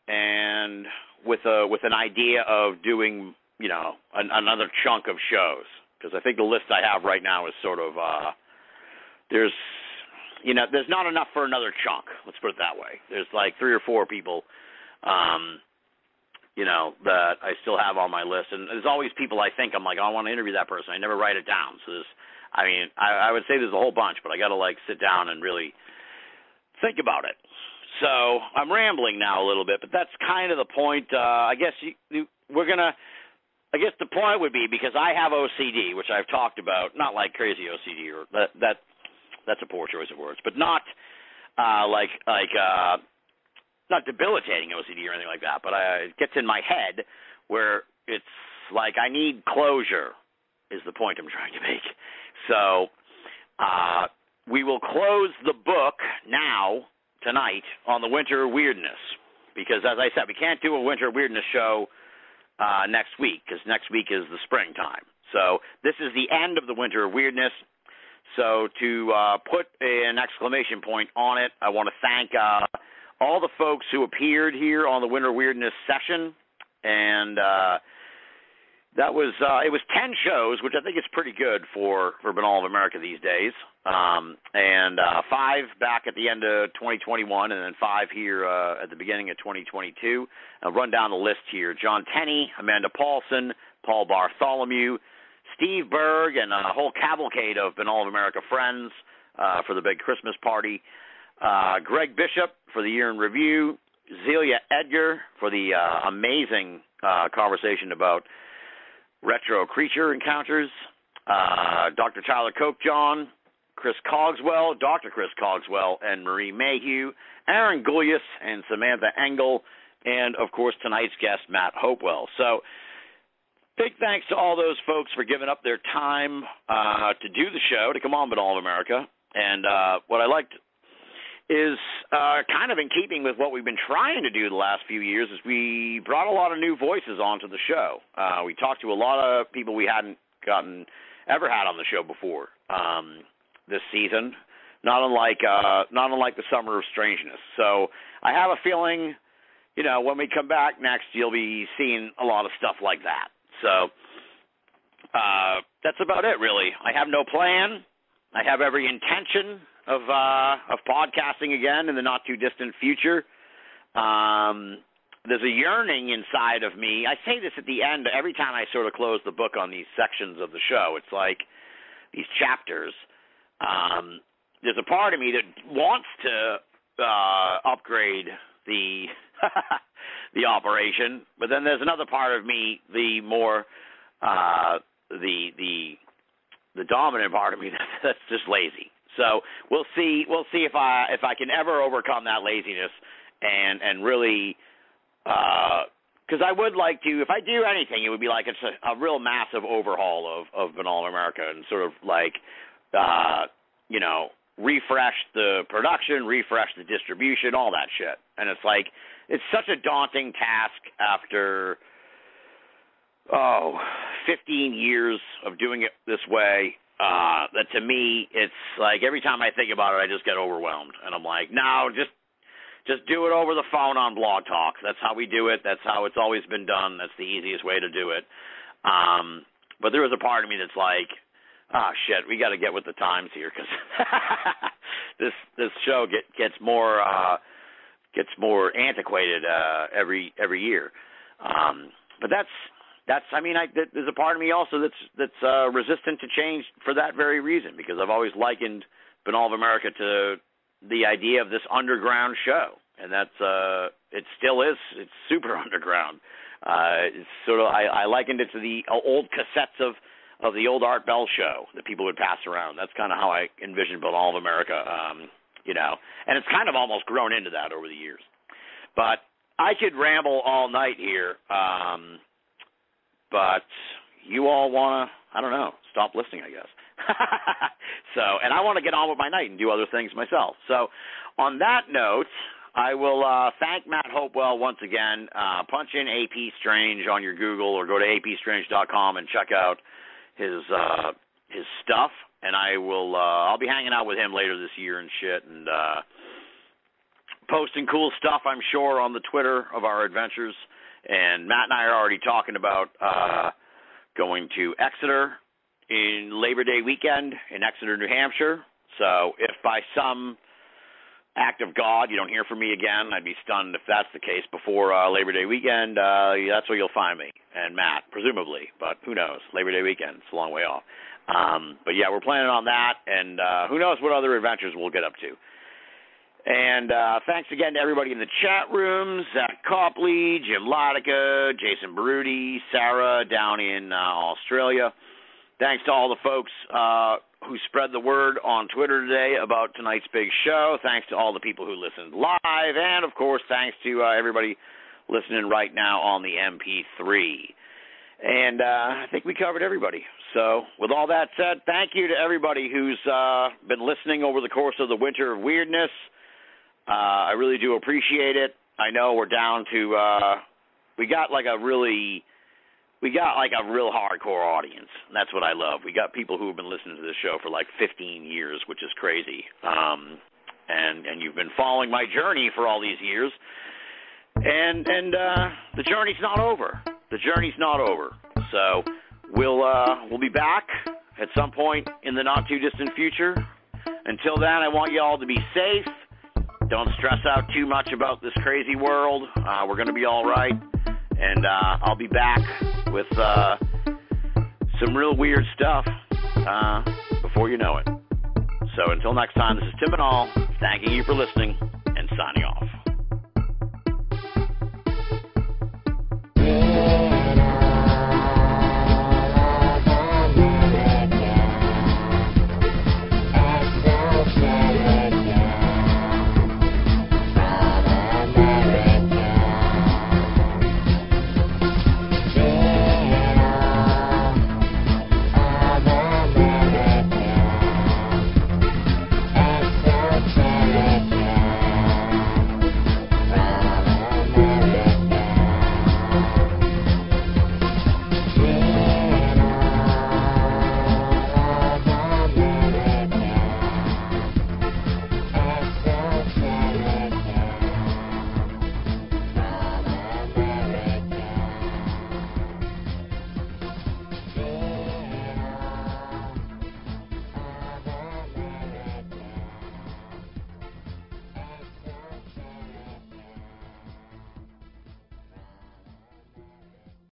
and with a with an idea of doing, you know, an, another chunk of shows, because I think the list I have right now is sort of uh, there's, you know, there's not enough for another chunk. Let's put it that way. There's like three or four people, um, you know, that I still have on my list, and there's always people I think I'm like, oh, I want to interview that person. I never write it down. So there's, I mean, I, I would say there's a whole bunch, but I got to like sit down and really think about it. So I'm rambling now a little bit, but that's kind of the point. Uh, I guess you, you, we're going to, I guess the point would be, because I have O C D, which I've talked about, not like crazy O C D, or that, that that's a poor choice of words, but not uh, like, like uh, not debilitating O C D or anything like that, but I, it gets in my head where it's like I need closure is the point I'm trying to make. So, uh, we will close the book now, tonight, on the Winter Weirdness, because, as I said, we can't do a Winter Weirdness show uh, next week, because next week is the springtime. So this is the end of the Winter Weirdness. So to uh, put an exclamation point on it, I want to thank uh, all the folks who appeared here on the Winter Weirdness session, and uh, that was uh, it was ten shows, which I think is pretty good for for Banal of America these days. Um, and uh, five back at the end of twenty twenty-one, and then five here uh, at the beginning of twenty twenty-two. I'll run down the list here. John Tenney, Amanda Paulson, Paul Bartholomew, Steve Berg, and a whole cavalcade of Banal of America friends uh, for the big Christmas party. Uh, Greg Bishop for the Year in Review. Zelia Edgar for the uh, amazing uh, conversation about retro creature encounters. Uh, Doctor Tyler Cokejohn, Chris Cogswell, Doctor Chris Cogswell, and Marie Mayhew, Aaron Gullius, and Samantha Engel, and, of course, tonight's guest, Matt Hopewell. So big thanks to all those folks for giving up their time uh, to do the show, to come on Banal of America. And uh, what I liked is uh, kind of in keeping with what we've been trying to do the last few years is we brought a lot of new voices onto the show. Uh, we talked to a lot of people we hadn't gotten ever had on the show before. Um this season, not unlike uh, not unlike the Summer of Strangeness. So I have a feeling, you know, when we come back next, you'll be seeing a lot of stuff like that. So uh, that's about it, really. I have no plan. I have every intention of uh, of podcasting again in the not-too-distant future. Um, there's a yearning inside of me. I say this at the end every time I sort of close the book on these sections of the show. It's like these chapters. Um, there's a part of me that wants to uh, upgrade the the operation, but then there's another part of me, the more uh, the the the dominant part of me that's just lazy. So we'll see. We'll see if I if I can ever overcome that laziness and and really, because uh, I would like to. If I do anything, it would be like it's a, a real massive overhaul of of Banal of America and sort of like. Uh, you know, refresh the production, refresh the distribution, all that shit. And it's like, it's such a daunting task after, oh, fifteen years of doing it this way, uh, that to me, it's like every time I think about it, I just get overwhelmed. And I'm like, no, just just do it over the phone on Blog Talk. That's how we do it. That's how it's always been done. That's the easiest way to do it. Um, but there was a part of me that's like, ah, oh, shit, we got to get with the times here, because this this show get, gets more uh, gets more antiquated uh, every every year. Um, but that's that's I mean, I, there's a part of me also that's that's uh, resistant to change for that very reason, because I've always likened Binnall of America to the idea of this underground show, and that's uh, it still is. It's super underground. Uh, it's sort of I, I likened it to the old cassettes of. of the old Art Bell show that people would pass around. That's kind of how I envisioned Binnall of America, um, you know. And it's kind of almost grown into that over the years. But I could ramble all night here, um, but you all want to, I don't know, stop listening, I guess. So, and I want to get on with my night and do other things myself. So on that note, I will uh, thank Matt Hopewell once again. Uh, punch in A P Strange on your Google or go to a p strange dot com and check out his uh his stuff, and I will uh I'll be hanging out with him later this year and shit, and uh posting cool stuff, I'm sure, on the Twitter of our adventures. And Matt and I are already talking about uh going to Exeter in Labor Day weekend in Exeter, New Hampshire. So if by some act of God you don't hear from me again, I'd be stunned if that's the case before uh, Labor Day weekend. Uh, that's where you'll find me and Matt, presumably, but who knows? Labor Day weekend, it's a long way off. Um, but yeah, we're planning on that, and uh, who knows what other adventures we'll get up to. And uh, thanks again to everybody in the chat room: Zach Copley, Jim Lodica, Jason Baruti, Sarah down in uh, Australia. Thanks to all the folks uh, who spread the word on Twitter today about tonight's big show. Thanks to all the people who listened live. And, of course, thanks to uh, everybody listening right now on the M P three. And uh, I think we covered everybody. So with all that said, thank you to everybody who's uh, been listening over the course of the winter of weirdness. Uh, I really do appreciate it. I know we're down to uh, – we got like a really – We got like a real hardcore audience. And that's what I love. We got people who have been listening to this show for like fifteen years, which is crazy. Um, and and you've been following my journey for all these years. And and uh, the journey's not over. The journey's not over. So we'll uh, we'll be back at some point in the not too distant future. Until then, I want you all to be safe. Don't stress out too much about this crazy world. Uh, we're going to be all right. And uh, I'll be back with uh, some real weird stuff uh, before you know it. So until next time, this is Tim Binnall, thanking you for listening and signing off.